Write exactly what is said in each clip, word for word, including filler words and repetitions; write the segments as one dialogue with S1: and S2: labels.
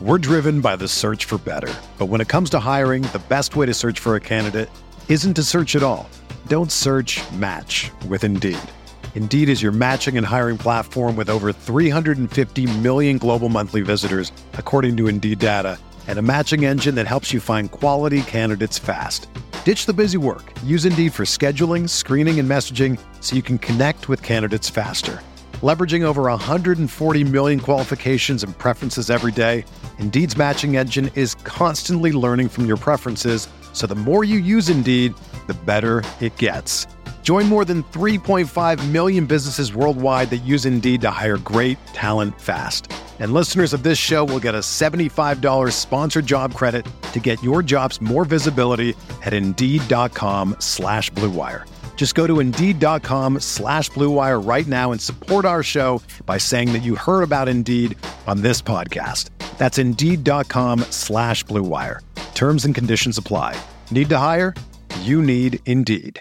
S1: We're driven by the search for better. But when it comes to hiring, the best way to search for a candidate isn't to search at all. Don't search, match with Indeed. Indeed is your matching and hiring platform with over three hundred fifty million global monthly visitors, according to Indeed data, and a matching engine that helps you find quality candidates fast. Ditch the busy work. Use Indeed for scheduling, screening, and messaging so you can connect with candidates faster. Leveraging over one hundred forty million qualifications and preferences every day, Indeed's matching engine is constantly learning from your preferences, so the more you use Indeed, the better it gets. Join more than three point five million businesses worldwide that use Indeed to hire great talent fast. And listeners of this show will get a seventy-five dollars sponsored job credit to get your jobs more visibility at Indeed.com slash Blue Wire. Just go to Indeed.com slash Blue Wire right now and support our show by saying that you heard about Indeed on this podcast. That's Indeed.com slash Blue Wire. Terms and conditions apply. Need to hire? You need Indeed.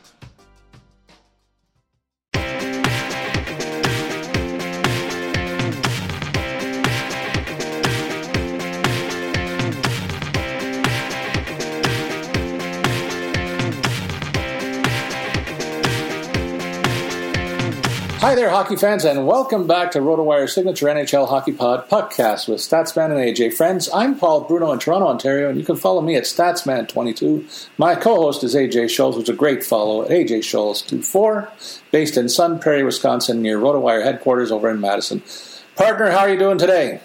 S2: Hi there, hockey fans, and welcome back to RotoWire's signature N H L Hockey Pod podcast with Statsman and A J. Friends, I'm Paul Bruno in Toronto, Ontario, and you can follow me at Statsman twenty-two. My co-host is A J Scholes, who's a great follow at A J Scholes twenty-four, based in Sun Prairie, Wisconsin, near RotoWire headquarters over in Madison. Partner, how are you doing today?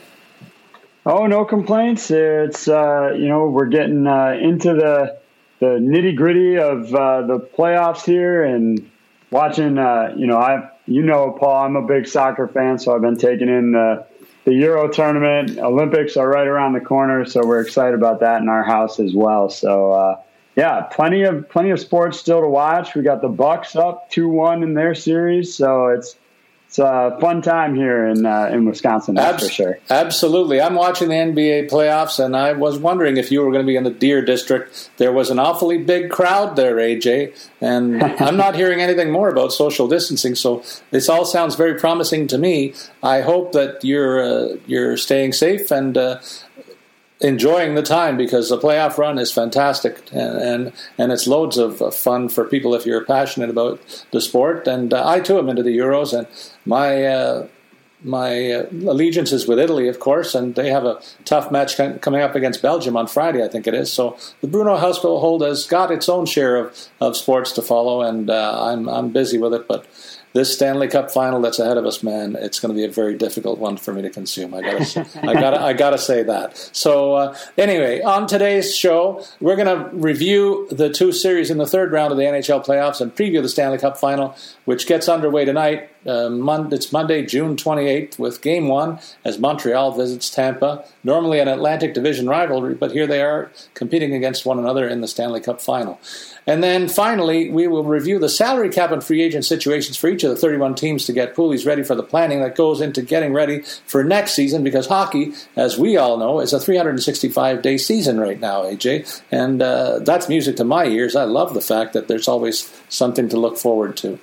S3: Oh, no complaints. It's, uh, you know, we're getting uh, into the, the nitty-gritty of uh, the playoffs here and watching, uh, you know, I've You know, Paul, I'm a big soccer fan, so I've been taking in the, the Euro tournament. Olympics are right around the corner, so we're excited about that in our house as well. So, uh, yeah, plenty of plenty of sports still to watch. We got the Bucks up two one in their series, so it's it's a fun time here in uh, in Wisconsin, that's Abs- for sure.
S2: Absolutely. I'm watching the N B A playoffs, and I was wondering if you were going to be in the Deer District. There was an awfully big crowd there, A J, and I'm not hearing anything more about social distancing, so this all sounds very promising to me. I hope that you're uh, you're staying safe and uh, enjoying the time, because the playoff run is fantastic, and and, and it's loads of fun for people if you're passionate about the sport. And uh, I too am into the Euros, and my uh, my uh, allegiance is with Italy, of course, and they have a tough match coming up against Belgium on Friday, I think it is. So the Bruno household has got its own share of, of sports to follow, and uh, I'm I'm busy with it, but this Stanley Cup final that's ahead of us, man, it's going to be a very difficult one for me to consume. I gotta, I gotta, I gotta say that. So uh, anyway, on today's show, we're going to review the two series in the third round of the N H L playoffs and preview the Stanley Cup final, which gets underway tonight. Uh, Mon- it's Monday, June twenty-eighth, with Game One as Montreal visits Tampa. Normally an Atlantic Division rivalry, but here they are competing against one another in the Stanley Cup final. And then finally, we will review the salary cap and free agent situations for each of the thirty-one teams to get poolies ready for the planning that goes into getting ready for next season, because hockey, as we all know, is a three hundred sixty-five day season right now, A J. And uh, that's music to my ears. I love the fact that there's always something to look forward to.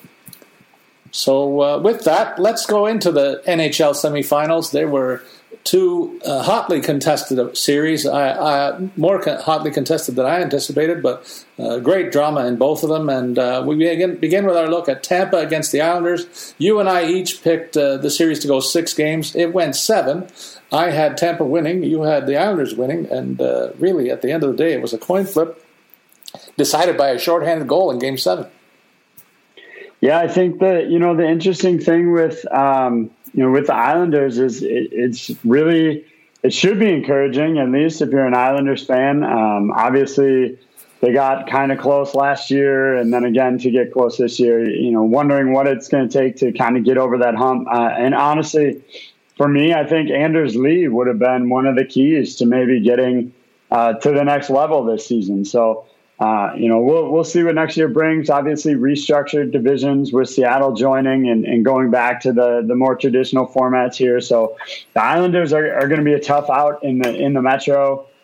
S2: So uh, with that, let's go into the N H L semifinals. There were two uh, hotly contested series, I, I, more co- hotly contested than I anticipated, but uh, great drama in both of them. And uh, we begin, begin with our look at Tampa against the Islanders. You and I each picked uh, the series to go six games. It went seven. I had Tampa winning. You had the Islanders winning. And uh, really, at the end of the day, it was a coin flip decided by a shorthanded goal in Game seven.
S3: Yeah, I think that, you know, the interesting thing with, um, you know, with the Islanders is it, it's really, it should be encouraging, at least if you're an Islanders fan. Um, obviously, they got kind of close last year, and then again to get close this year, you know, wondering what it's going to take to kind of get over that hump. Uh, and honestly, for me, I think Anders Lee would have been one of the keys to maybe getting uh, to the next level this season. So, Uh, you know, we'll we'll see what next year brings. Obviously, restructured divisions with Seattle joining and, and going back to the, the more traditional formats here. So the Islanders are, are going to be a tough out in the in the Metro.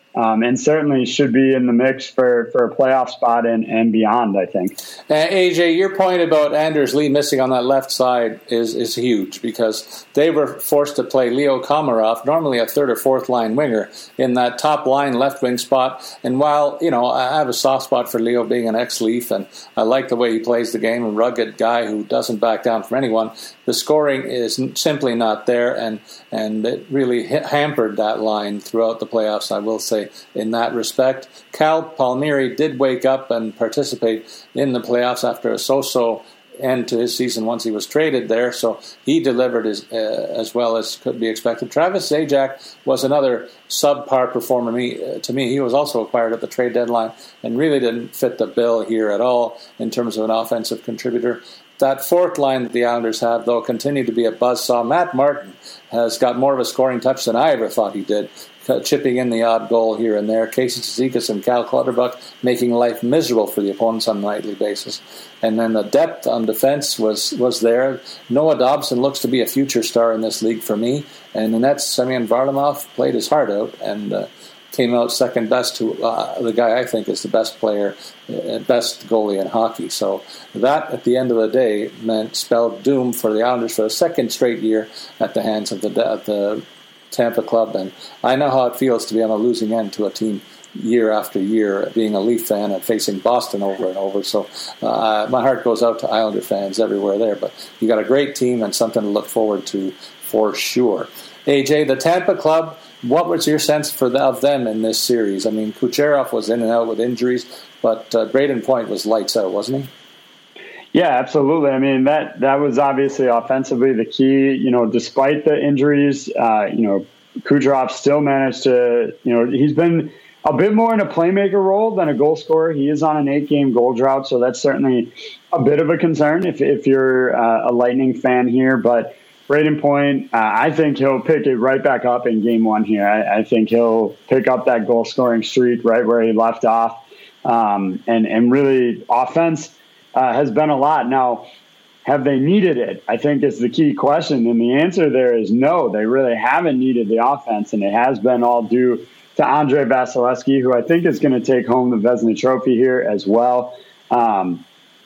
S3: Um, and certainly should be in the mix for, for a playoff spot and, and beyond, I think.
S2: Uh, A J, your point about Anders Lee missing on that left side is, is huge, because they were forced to play Leo Komarov, normally a third or fourth line winger, in that top line left wing spot. And while, you know, I have a soft spot for Leo being an ex-Leaf, and I like the way he plays the game, a rugged guy who doesn't back down from anyone, the scoring is simply not there, and, and it really hampered that line throughout the playoffs, I will say. In that respect, Cal Palmieri did wake up and participate in the playoffs after a so-so end to his season once he was traded there, so he delivered as, uh, as well as could be expected. Travis Zajac was another subpar performer me, uh, to me. He was also acquired at the trade deadline and really didn't fit the bill here at all in terms of an offensive contributor. That fourth line that the Islanders have, though, continued to be a buzzsaw. Matt Martin has got more of a scoring touch than I ever thought he did, chipping in the odd goal here and there. Casey Cizikas and Cal Clutterbuck making life miserable for the opponents on a nightly basis. And then the depth on defense was, was there. Noah Dobson looks to be a future star in this league for me. And in that, Semyon Varlamov played his heart out and uh, came out second best to uh, the guy I think is the best player, uh, best goalie in hockey. So that, at the end of the day, meant spelled doom for the Islanders for a second straight year at the hands of the, the Tampa club. And I know how it feels to be on a losing end to a team year after year, being a Leaf fan and facing Boston over and over. So uh, my heart goes out to Islander fans everywhere there. But you got a great team and something to look forward to for sure. A J, the Tampa club, what was your sense for the, of them in this series? I mean, Kucherov was in and out with injuries, but uh, Braden Point was lights out, wasn't he?
S3: Yeah, absolutely. I mean, that that was obviously offensively the key. You know, despite the injuries, uh, you know, Kucherov still managed to, you know, he's been a bit more in a playmaker role than a goal scorer. He is on an eight-game goal drought, so that's certainly a bit of a concern if, if you're uh, a Lightning fan here. But Braden Point, uh, I think he'll pick it right back up in game one here. I, I think he'll pick up that goal-scoring streak right where he left off. Um, and, and really, offense uh, has been a lot. Now, have they needed it? I think is the key question. And the answer there is no, they really haven't needed the offense. And it has been all due to Andrei Vasilevsky, who I think is going to take home the Vezina Trophy here as well. Um,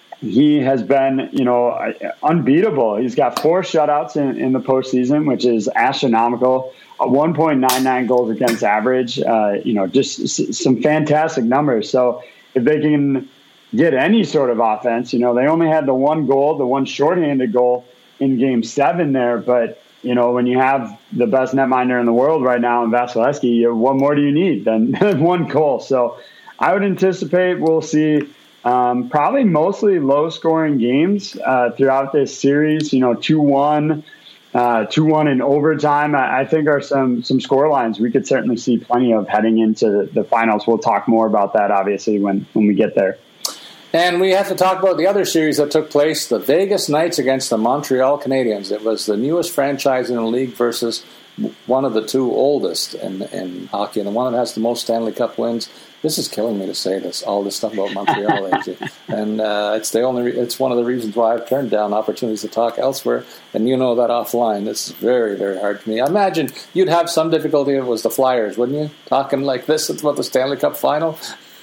S3: he has been, you know, unbeatable. He's got four shutouts in, in the postseason, which is astronomical. A one point nine nine goals against average, uh, you know, just s- some fantastic numbers. So if they can get any sort of offense, you know, they only had the one goal, the one shorthanded goal in game seven there. But, you know, when you have the best netminder in the world right now in Vasilevsky, what more do you need than one goal? So I would anticipate we'll see um, probably mostly low-scoring games uh, throughout this series, you know, two one, uh, two one in overtime, I, I think are some some score lines we could certainly see plenty of heading into the finals. We'll talk more about that, obviously, when, when we get there.
S2: And we have to talk about the other series that took place, the Vegas Knights against the Montreal Canadiens. It was the newest franchise in the league versus one of the two oldest in, in hockey, and the one that has the most Stanley Cup wins. This is killing me to say this, all this stuff about Montreal, A J. And uh, it's the only, it's one of the reasons why I've turned down opportunities to talk elsewhere. And you know that offline. This is very, very hard for me. I imagine you'd have some difficulty if it was the Flyers, wouldn't you? Talking like this about the Stanley Cup final.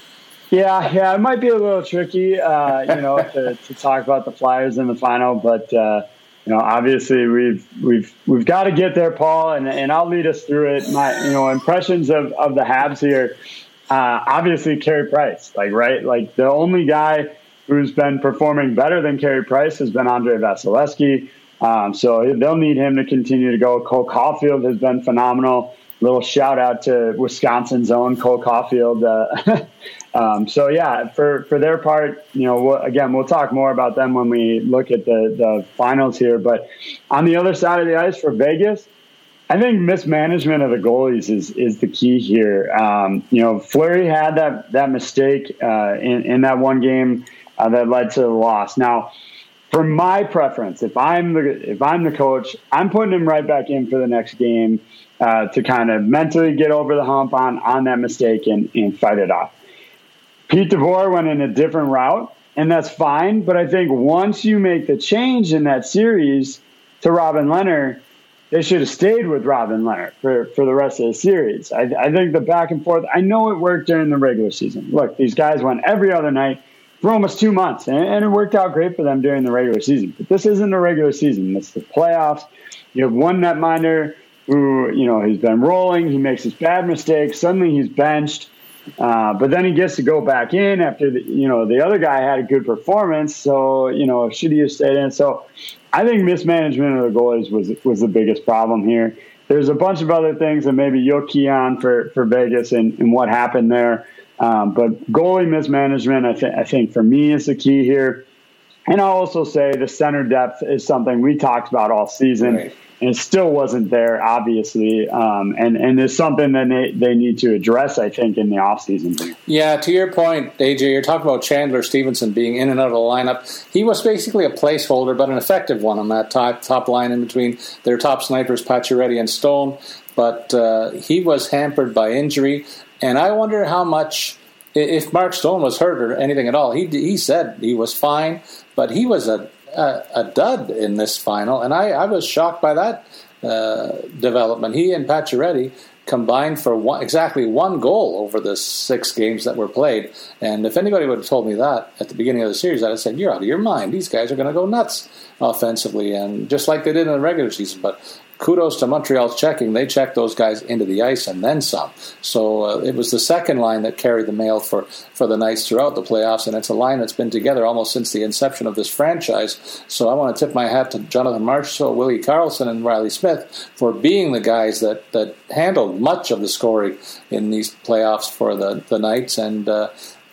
S3: Yeah, yeah, it might be a little tricky, uh, you know, to, to talk about the Flyers in the final, but uh, you know, obviously we've we've we've got to get there, Paul, and and I'll lead us through it. My, you know, impressions of, of the Habs here. Uh, obviously, Carey Price, like right, like the only guy who's been performing better than Carey Price has been Andrei Vasilevsky. Um, so they'll need him to continue to go. Cole Caulfield has been phenomenal. Little shout out to Wisconsin's own Cole Caulfield. Uh, um, so yeah, for, for their part, you know, we'll, again, we'll talk more about them when we look at the, the finals here. But on the other side of the ice for Vegas, I think mismanagement of the goalies is is the key here. Um, you know, Fleury had that that mistake uh, in in that one game uh, that led to the loss. Now, for my preference, if I'm the if I'm the coach, I'm putting him right back in for the next game uh, to kind of mentally get over the hump on on that mistake and, and fight it off. Pete DeVore went in a different route, and that's fine. But I think once you make the change in that series to Robin Lehner, they should have stayed with Robin Lehner for, for the rest of the series. I, I think the back and forth, I know it worked during the regular season. Look, these guys went every other night for almost two months, and, and it worked out great for them during the regular season. But this isn't the regular season. It's the playoffs. You have one netminder who, you know, he's been rolling. He makes his bad mistakes. Suddenly he's benched. Uh, but then he gets to go back in after, the, you know, the other guy had a good performance. So, you know, should he have stayed in? So I think mismanagement of the goalies was was the biggest problem here. There's a bunch of other things that maybe you'll key on for, for Vegas and, and what happened there. Um, but goalie mismanagement, I, th- I think for me is the key here. And I'll also say the center depth is something we talked about all season. Right. And it still wasn't there, obviously, um, and and it's something that they, they need to address, I think, in the offseason.
S2: Yeah, to your point, A J, you're talking about Chandler Stevenson being in and out of the lineup. He was basically a placeholder, but an effective one on that top, top line in between their top snipers, Pacioretty and Stone. But uh, he was hampered by injury, and I wonder how much, if Mark Stone was hurt or anything at all. He he said he was fine, but he was a A, a dud in this final, and I, I was shocked by that uh, development. He and Pacioretty combined for one, exactly one goal over the six games that were played. And if anybody would have told me that at the beginning of the series, I'd have said, you're out of your mind. These guys are going to go nuts offensively, and just like they did in the regular season. But kudos to Montreal's checking. They checked those guys into the ice and then some. So uh, it was the second line that carried the mail for, for the Knights throughout the playoffs, and it's a line that's been together almost since the inception of this franchise. So I want to tip my hat to Jonathan Marchessault, Willie Karlsson, and Riley Smith for being the guys that, that handled much of the scoring in these playoffs for the, the Knights. And uh,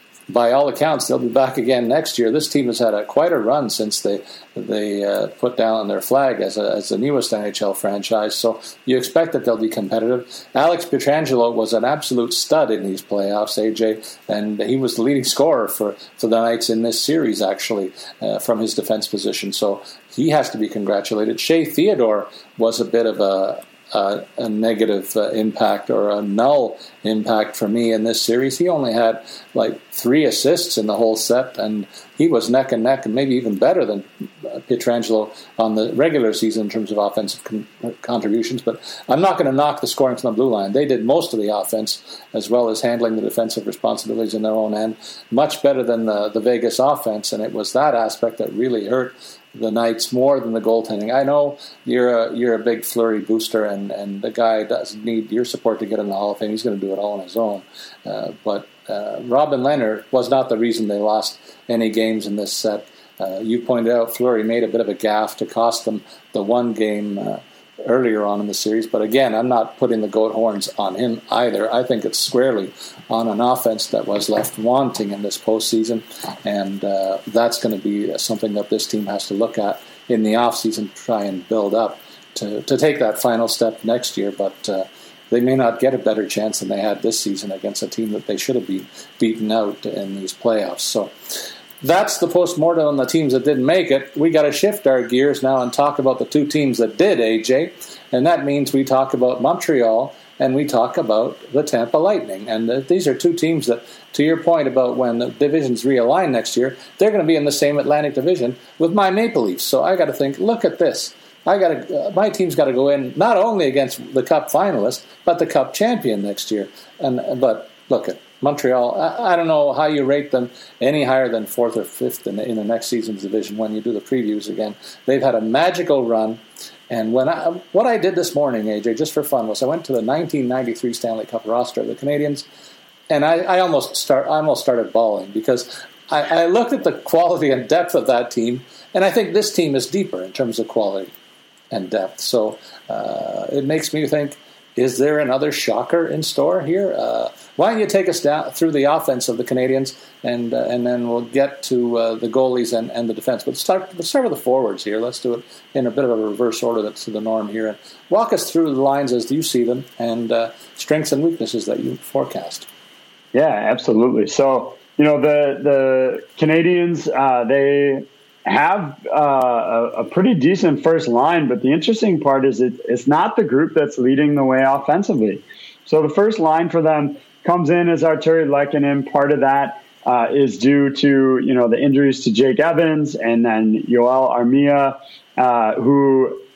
S2: by all accounts, they'll be back again next year. This team has had a, quite a run since they they uh, put down their flag as a, as the newest N H L franchise. So you expect that they'll be competitive. Alex Pietrangelo was an absolute stud in these playoffs, A J, and he was the leading scorer for, for the Knights in this series, actually, uh, from his defense position. So he has to be congratulated. Shea Theodore was a bit of a Uh, a negative uh, impact or a null impact for me in this series. He only had like three assists in the whole set, and he was neck and neck and maybe even better than uh, Pietrangelo on the regular season in terms of offensive con- contributions. But I'm not going to knock the scoring from the blue line. They did most of the offense as well as handling the defensive responsibilities in their own end. Much better than the, the Vegas offense, and it was that aspect that really hurt the Knights more than the goaltending. I know you're a you're a big Fleury booster, and, and the guy doesn't need your support to get in the Hall of Fame. He's going to do it all on his own. Uh, but uh, Robin Lehner was not the reason they lost any games in this set. Uh, you pointed out Fleury made a bit of a gaffe to cost them the one game uh, earlier on in the series. But again, I'm not putting the goat horns on him either. I think it's squarely on an offense that was left wanting in this postseason, and uh, that's going to be something that this team has to look at in the offseason to try and build up to, to take that final step next year. But uh, they may not get a better chance than they had this season against a team that they should have been beaten out in these playoffs. So that's the postmortem on the teams that didn't make it. We got to shift our gears now and talk about the two teams that did, A J. And that means we talk about Montreal and we talk about the Tampa Lightning. And uh, these are two teams that, to your point about when the divisions realign next year, they're going to be in the same Atlantic Division with my Maple Leafs. So I got to think, look at this. I got to, uh, my team's got to go in not only against the Cup finalist, but the Cup champion next year. And but look at Montreal, I, I don't know how you rate them any higher than fourth or fifth in the, in the next season's division when you do the previews again. They've had a magical run. And when I, what I did this morning, A J, just for fun, was I went to the nineteen ninety-three Stanley Cup roster of the Canadiens, and I, I almost start I almost started bawling because I, I looked at the quality and depth of that team, and I think this team is deeper in terms of quality and depth. So uh, it makes me think, is there another shocker in store here? Uh, why don't you take us down through the offense of the Canadiens, and uh, and then we'll get to uh, the goalies and, and the defense. But let's start, let's start with the forwards here. Let's do it in a bit of a reverse order that's the norm here. And walk us through the lines as you see them and uh, strengths and weaknesses that you forecast.
S3: Yeah, absolutely. So, you know, the, the Canadiens, uh, they have uh, a, a pretty decent first line, but the interesting part is it, it's not the group that's leading the way offensively. So the first line for them comes in as Artturi Lehkonen. Part of that uh, is due to, you know, the injuries to Jake Evans and then Yoel Armia, uh, who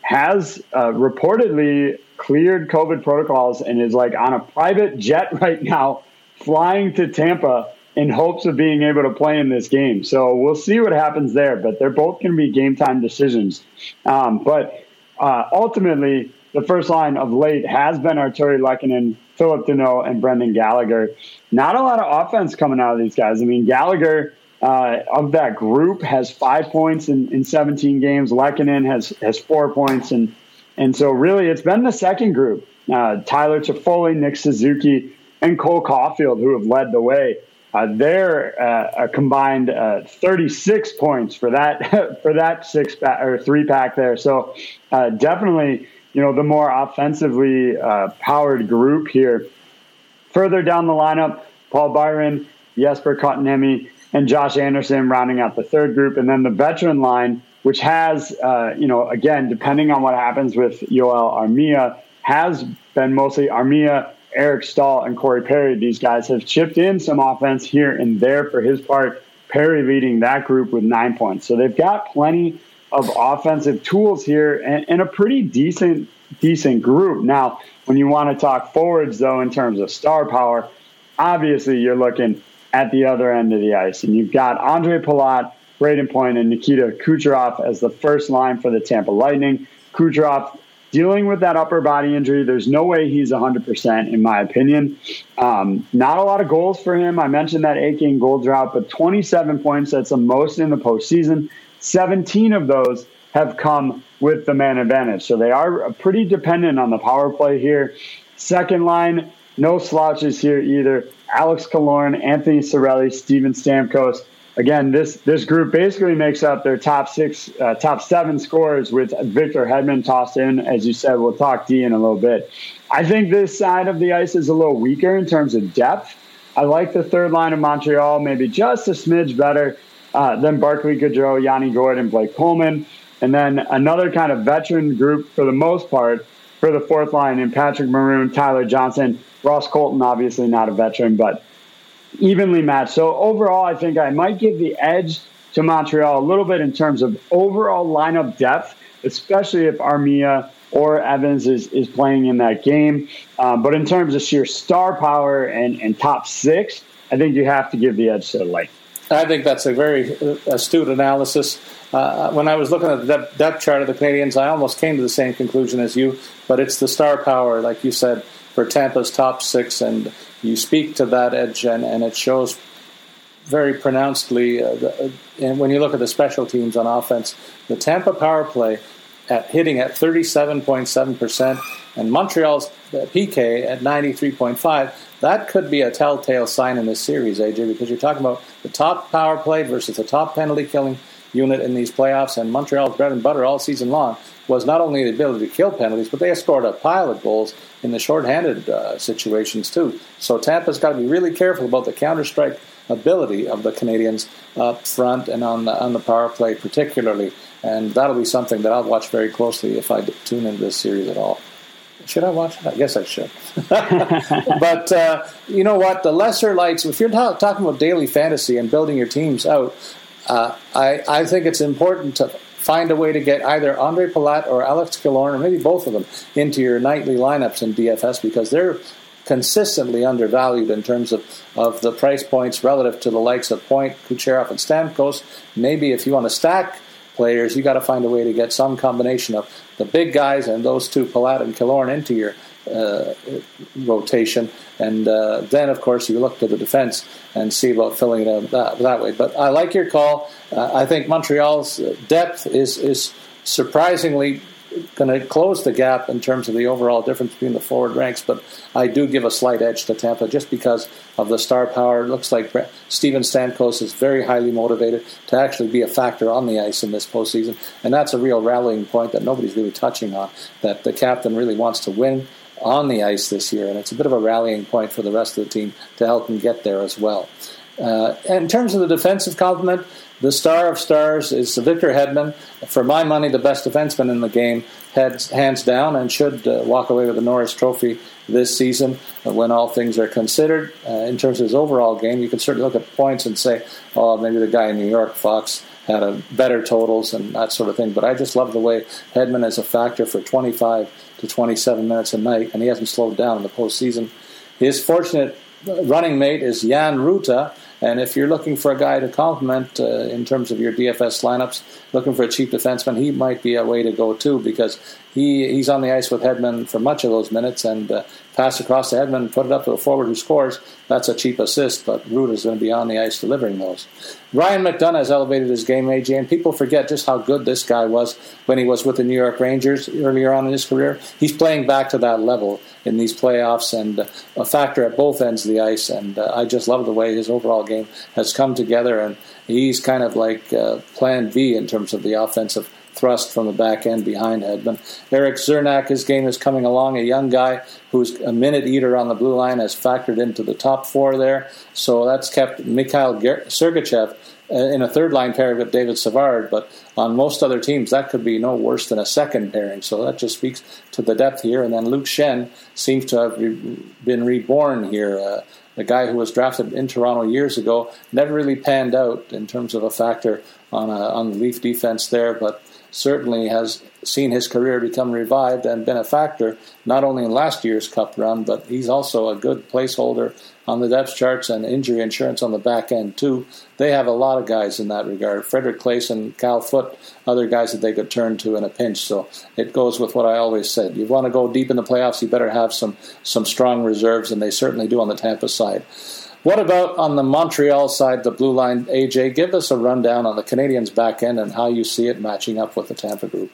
S3: has uh, reportedly cleared COVID protocols and is like on a private jet right now flying to Tampa in hopes of being able to play in this game. So we'll see what happens there, but they're both going to be game time decisions. Um, but uh, ultimately, the first line of late has been Artturi Lehkonen, Philip Deneau, and Brendan Gallagher. Not a lot of offense coming out of these guys. I mean, Gallagher uh, of that group has five points in, in seventeen games. Lehkonen has has four points, and and so really it's been the second group: uh, Tyler Toffoli, Nick Suzuki, and Cole Caulfield, who have led the way. Uh, they're uh, a combined uh, thirty-six points for that for that six pack or three pack there. So uh, definitely, you know, the more offensively uh, powered group here. Further down the lineup, Paul Byron, Jesper Kotkaniemi, and Josh Anderson rounding out the third group, and then the veteran line, which has, uh, you know, again, depending on what happens with Yoel Armia, has been mostly Armia, Eric Stahl, and Corey Perry. These guys have chipped in some offense here and there for his part. Perry leading that group with nine points. So they've got plenty of offensive tools here and, and a pretty decent, decent group. Now, when you want to talk forwards, though, in terms of star power, obviously you're looking at the other end of the ice. And you've got Andre Palat, Braden Point, and Nikita Kucherov as the first line for the Tampa Lightning. Kucherov dealing with that upper body injury. There's no way he's one hundred percent, in my opinion. Um, not a lot of goals for him. I mentioned that eight-game goal drought, but twenty-seven points, that's the most in the postseason. seventeen of those have come with the man advantage. So they are pretty dependent on the power play here. Second line, no slouches here either. Alex Killorn, Anthony Cirelli, Steven Stamkos. Again, this this group basically makes up their top six, uh, top seven scorers with Victor Hedman tossed in. As you said, we'll talk D in a little bit. I think this side of the ice is a little weaker in terms of depth. I like the third line of Montreal, maybe just a smidge better uh, than Barclay Goodrow, Yanni Gourde, and Blake Coleman. And then another kind of veteran group for the most part for the fourth line in Patrick Maroon, Tyler Johnson, Ross Colton, obviously not a veteran, but evenly matched. So overall, I think I might give the edge to Montreal a little bit in terms of overall lineup depth, especially if Armia or Evans is, is playing in that game. Um, but in terms of sheer star power and, and top six, I think you have to give the edge to the Lightning.
S2: I think that's a very astute analysis. Uh, when I was looking at the depth chart of the Canadiens, I almost came to the same conclusion as you, but it's the star power, like you said, for Tampa's top six, and you speak to that edge, and, and it shows very pronouncedly. Uh, the, uh, and when you look at the special teams on offense, the Tampa power play at hitting at thirty-seven point seven percent, and Montreal's P K at ninety-three point five. That could be a telltale sign in this series, A J, because you're talking about the top power play versus the top penalty killing unit in these playoffs, and Montreal's bread and butter all season long was not only the ability to kill penalties, but they have scored a pile of goals in the shorthanded uh, situations too. So Tampa's got to be really careful about the counter-strike ability of the Canadiens up front and on the, on the power play particularly, and that'll be something that I'll watch very closely if I tune into this series at all. Should I watch it? I guess I should. But uh, you know what? The lesser lights, if you're ta- talking about daily fantasy and building your teams out, uh, I, I think it's important to find a way to get either Andre Palat or Alex Killorn, or maybe both of them, into your nightly lineups in D F S, because they're consistently undervalued in terms of, of the price points relative to the likes of Point, Kucherov, and Stamkos. Maybe if you want to stack players, you got to find a way to get some combination of the big guys and those two, Palat and Killorn, into your uh, rotation. And uh, then, of course, you look to the defense and see about filling it out that, that way. But I like your call. Uh, I think Montreal's depth is is surprisingly going to close the gap in terms of the overall difference between the forward ranks. But I do give a slight edge to Tampa just because of the star power. It looks like Steven Stamkos is very highly motivated to actually be a factor on the ice in this postseason. And that's a real rallying point that nobody's really touching on, that the captain really wants to win on the ice this year. And it's a bit of a rallying point for the rest of the team to help him get there as well. Uh, in terms of the defensive complement, the star of stars is Victor Hedman. For my money, the best defenseman in the game, heads, hands down, and should uh, walk away with the Norris Trophy this season uh, when all things are considered. Uh, in terms of his overall game, you can certainly look at points and say, oh, maybe the guy in New York, Fox, had a better totals and that sort of thing. But I just love the way Hedman is a factor for twenty-five to twenty-seven minutes a night, and he hasn't slowed down in the postseason. His fortunate running mate is Jan Ruta, and if you're looking for a guy to complement uh, in terms of your D F S lineups, looking for a cheap defenseman, he might be a way to go too, because he he's on the ice with Hedman for much of those minutes, and uh, pass across to Hedman, put it up to a forward who scores. That's a cheap assist, but Ruta's going to be on the ice delivering those. Ryan McDonough has elevated his game, A J, and people forget just how good this guy was when he was with the New York Rangers earlier on in his career. He's playing back to that level in these playoffs, and uh, a factor at both ends of the ice, and uh, I just love the way his overall game has come together, and he's kind of like uh, plan V in terms of the offensive thrust from the back end behind Hedman. Eric Zernak, his game is coming along, a young guy who's a minute eater on the blue line, has factored into the top four there, so that's kept Mikhail Sergachev in a third-line pairing with David Savard, but on most other teams, that could be no worse than a second pairing, so that just speaks to the depth here. And then Luke Schenn seems to have re- been reborn here. Uh, the guy who was drafted in Toronto years ago never really panned out in terms of a factor on, a, on the Leaf defense there, but certainly has seen his career become revived and been a factor not only in last year's Cup run, but he's also a good placeholder on the depth charts and injury insurance on the back end too. They have a lot of guys in that regard. Frederick Claesson, Cal Foote, other guys that they could turn to in a pinch. So it goes with what I always said. You want to go deep in the playoffs, you better have some some strong reserves, and they certainly do on the Tampa side. What about on the Montreal side, the blue line, A J? Give us a rundown on the Canadiens' back end and how you see it matching up with the Tampa group.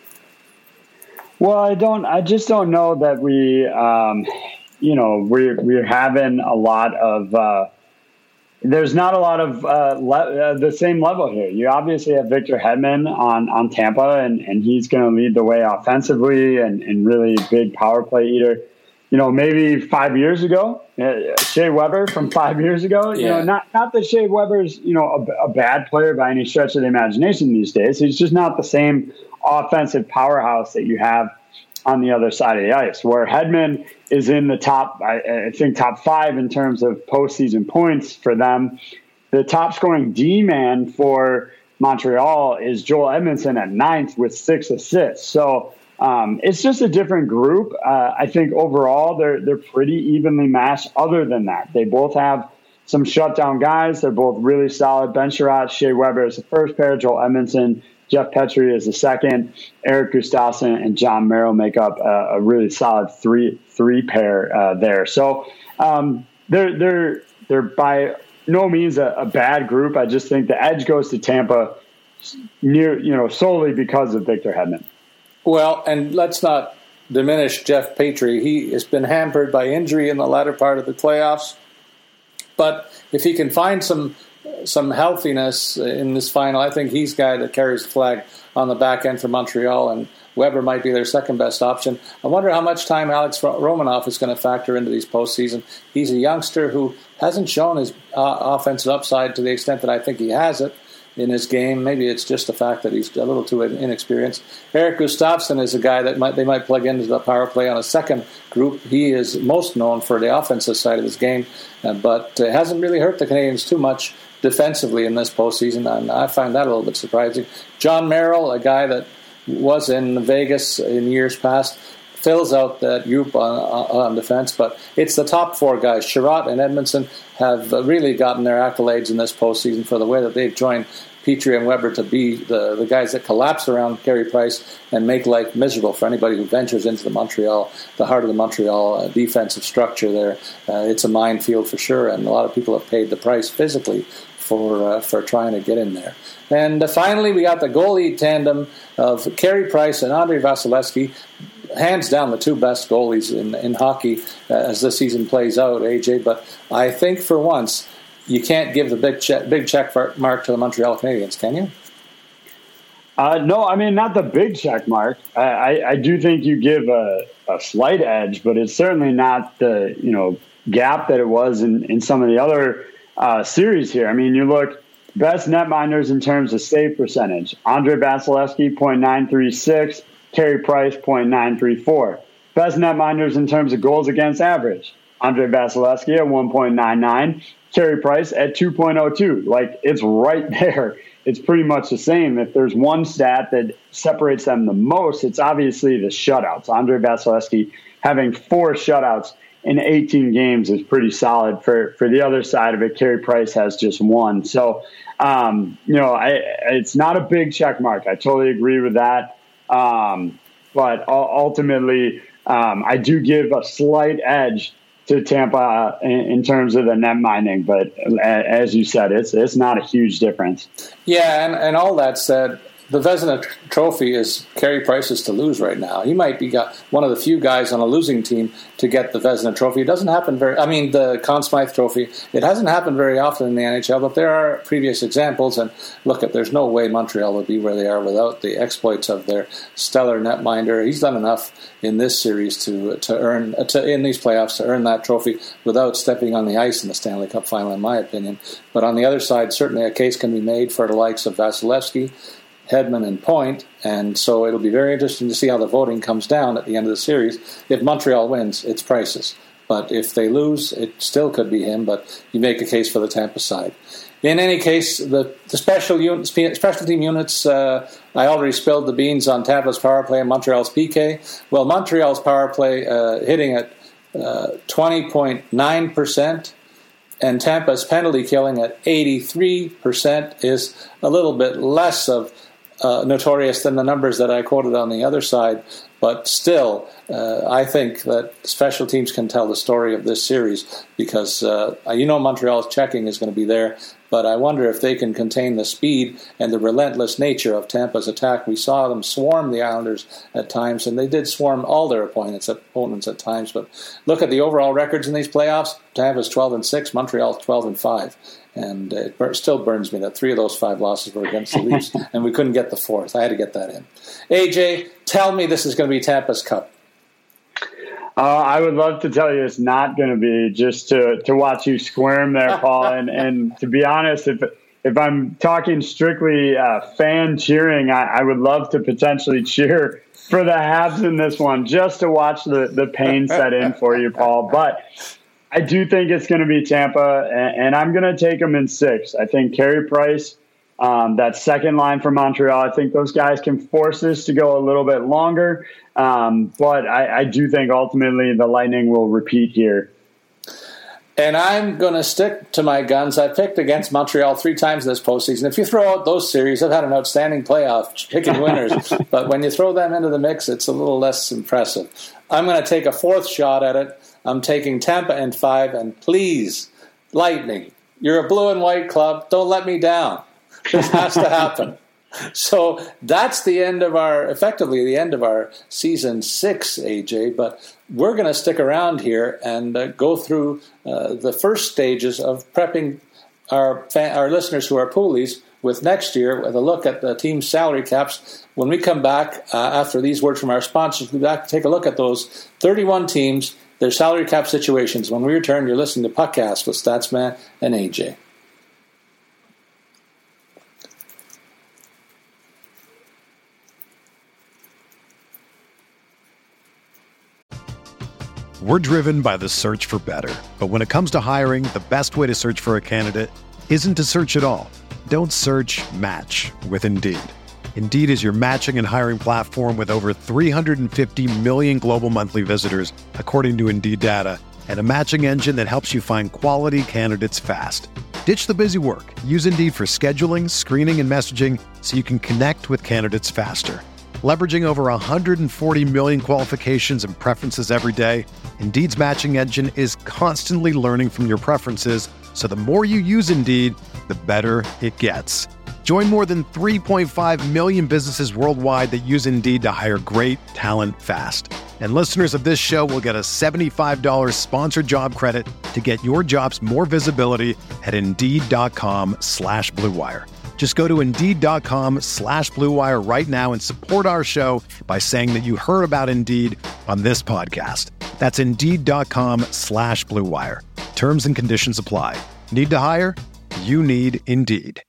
S3: Well, I don't. I just don't know that we, um, you know, we're we're having a lot of. Uh, there's not a lot of uh, le- uh, the same level here. You obviously have Victor Hedman on on Tampa, and, and he's going to lead the way offensively and, and really big power play eater. You know, maybe five years ago, uh, Shea Weber from five years ago. You
S2: yeah.
S3: know, not not that Shea Weber's you know a, a bad player by any stretch of the imagination these days. He's just not the same offensive powerhouse that you have on the other side of the ice, where Hedman is in the top, I, I think top five in terms of postseason points for them. The top scoring D-man for Montreal is Joel Edmondson at ninth with six assists. So um, it's just a different group. Uh, I think overall they're they're pretty evenly matched. Other than that, they both have some shutdown guys. They're both really solid. Ben Sherratt, Shea Weber is the first pair. Joel Edmondson, Jeff Petrie is the second. Eric Gustafsson and John Merrill make up a, a really solid three three pair uh, there. So um, they're they're they're by no means a, a bad group. I just think the edge goes to Tampa near you know solely because of Victor Hedman.
S2: Well, and let's not diminish Jeff Petrie. He has been hampered by injury in the latter part of the playoffs. But if he can find some some healthiness in this final, I think he's the guy that carries the flag on the back end for Montreal, and Weber might be their second best option. I wonder how much time Alex Romanoff is going to factor into these postseason. He's a youngster who hasn't shown his uh, offensive upside to the extent that I think he has it in his game. Maybe it's just the fact that he's a little too inexperienced. Eric Gustafsson is a guy that might they might plug into the power play on a second group. He is most known for the offensive side of his game, uh, but uh, hasn't really hurt the Canadiens too much defensively in this postseason, and I find that a little bit surprising. John Merrill, a guy that was in Vegas in years past, fills out that group on, on defense, but it's the top four guys. Sherratt and Edmondson have really gotten their accolades in this postseason for the way that they've joined Petrie and Weber to be the, the guys that collapse around Carey Price and make life miserable for anybody who ventures into the Montreal, the heart of the Montreal uh, defensive structure there. Uh, it's a minefield for sure, and a lot of people have paid the price physically for uh, for trying to get in there. And uh, finally, we got the goalie tandem of Carey Price and Andrei Vasilevsky. Hands down, the two best goalies in, in hockey uh, as this season plays out, A J. But I think for once, you can't give the big check, big check mark to the Montreal Canadiens, can you?
S3: Uh, no, I mean, not the big check mark. I, I, I do think you give a, a slight edge, but it's certainly not the you know gap that it was in, in some of the other uh, series here. I mean, you look, best netminders in terms of save percentage. Andrei Vasilevsky, point nine three six. Carey Price, point nine three four. Best netminders in terms of goals against average. Andrei Vasilevsky at one point nine nine. Carey Price at two point oh two. Like, it's right there it's pretty much the same. If there's one stat that separates them the most, it's obviously the shutouts. Andrei Vasilevskiy having four shutouts in eighteen games is pretty solid. For, for the other side of it, Carey Price has just one. So, um, you know, I, it's not a big check mark. I totally agree with that. Um, but ultimately, um, I do give a slight edge to Tampa in, in terms of the net minding. But as you said, it's it's not a huge difference.
S2: Yeah, and, and all that said, the Vezina Trophy is Carey Price's to lose right now. He might be got one of the few guys on a losing team to get the Vezina Trophy. It doesn't happen very. I mean, the Conn Smythe Trophy. It hasn't happened very often in the N H L, but there are previous examples. And look, at there's no way Montreal would be where they are without the exploits of their stellar netminder. He's done enough in this series to to earn to in these playoffs to earn that trophy without stepping on the ice in the Stanley Cup Final, in my opinion. But on the other side, certainly a case can be made for the likes of Vasilevskiy, Hedman, and Point, and so it'll be very interesting to see how the voting comes down at the end of the series. If Montreal wins, it's Price's. But if they lose, it still could be him, but you make a case for the Tampa side. In any case, the, the special unit, special team units, uh, I already spilled the beans on Tampa's power play and Montreal's P K. Well, Montreal's power play uh, hitting at uh, twenty point nine percent, and Tampa's penalty killing at eighty-three percent is a little bit less of Uh, notorious than the numbers that I quoted on the other side, but still, uh, I think that special teams can tell the story of this series because uh, you know Montreal's checking is going to be there, but I wonder if they can contain the speed and the relentless nature of Tampa's attack. We saw them swarm the Islanders at times, and they did swarm all their opponents opponents at times. But look at the overall records in these playoffs. Tampa's twelve and six, Montreal's twelve and five. And it still burns me that three of those five losses were against the Leafs, and we couldn't get the fourth. I had to get that in. A J, tell me this is going to be Tampa's Cup.
S3: Uh, I would love to tell you it's not going to be, just to, to watch you squirm there, Paul. and, and to be honest, if if I'm talking strictly uh, fan cheering, I, I would love to potentially cheer for the Habs in this one, just to watch the, the pain set in for you, Paul. But I do think it's going to be Tampa, and, and I'm going to take them in six. I think Carey Price, um, that second line for Montreal, I think those guys can force this to go a little bit longer. Um, but I, I do think ultimately the Lightning will repeat here.
S2: And I'm going to stick to my guns. I picked against Montreal three times this postseason. If you throw out those series, I've had an outstanding playoff picking winners. But when you throw them into the mix, it's a little less impressive. I'm going to take a fourth shot at it. I'm taking Tampa in five, and please, Lightning, you're a blue and white club. Don't let me down. This has to happen. So that's the end of our, effectively the end of our season six, A J. But we're going to stick around here and uh, go through uh, the first stages of prepping our fan, our listeners who are poolies with next year with a look at the team's salary caps. When we come back uh, after these words from our sponsors, we'll be back to take a look at those thirty-one teams, their salary cap situations. When we return, you're listening to Puckcast with Statsman and A J.
S1: We're driven by the search for better. But when it comes to hiring, the best way to search for a candidate isn't to search at all. Don't search, match with Indeed. Indeed is your matching and hiring platform with over three hundred fifty million global monthly visitors, according to Indeed data, and a matching engine that helps you find quality candidates fast. Ditch the busy work. Use Indeed for scheduling, screening, and messaging so you can connect with candidates faster. Leveraging over one hundred forty million qualifications and preferences every day, Indeed's matching engine is constantly learning from your preferences, so the more you use Indeed, the better it gets. Join more than three point five million businesses worldwide that use Indeed to hire great talent fast. And listeners of this show will get a seventy-five dollars sponsored job credit to get your jobs more visibility at Indeed.com slash Blue Wire. Just go to Indeed.com slash Blue Wire right now and support our show by saying that you heard about Indeed on this podcast. That's Indeed.com slash Blue Wire. Terms and conditions apply. Need to hire? You need Indeed.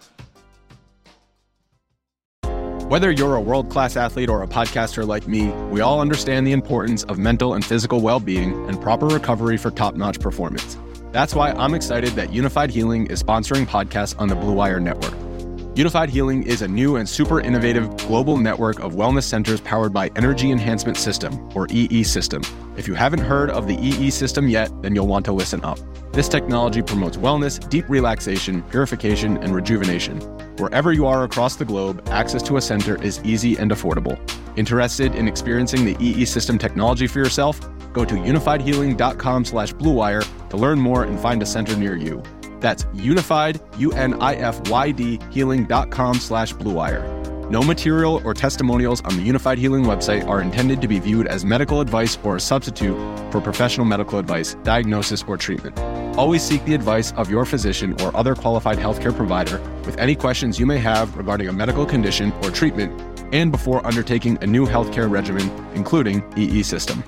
S4: Whether you're a world-class athlete or a podcaster like me, we all understand the importance of mental and physical well-being and proper recovery for top-notch performance. That's why I'm excited that Unified Healing is sponsoring podcasts on the Blue Wire Network. Unified Healing is a new and super innovative global network of wellness centers powered by Energy Enhancement System, or E E System. If you haven't heard of the E E System yet, then you'll want to listen up. This technology promotes wellness, deep relaxation, purification, and rejuvenation. Wherever you are across the globe, access to a center is easy and affordable. Interested in experiencing the E E System technology for yourself? Go to unifiedhealing.com slash bluewire to learn more and find a center near you. That's unified, U N I F Y D, healing.com slash bluewire. No material or testimonials on the Unified Healing website are intended to be viewed as medical advice or a substitute for professional medical advice, diagnosis, or treatment. Always seek the advice of your physician or other qualified healthcare provider with any questions you may have regarding a medical condition or treatment and before undertaking a new healthcare regimen, including E E System.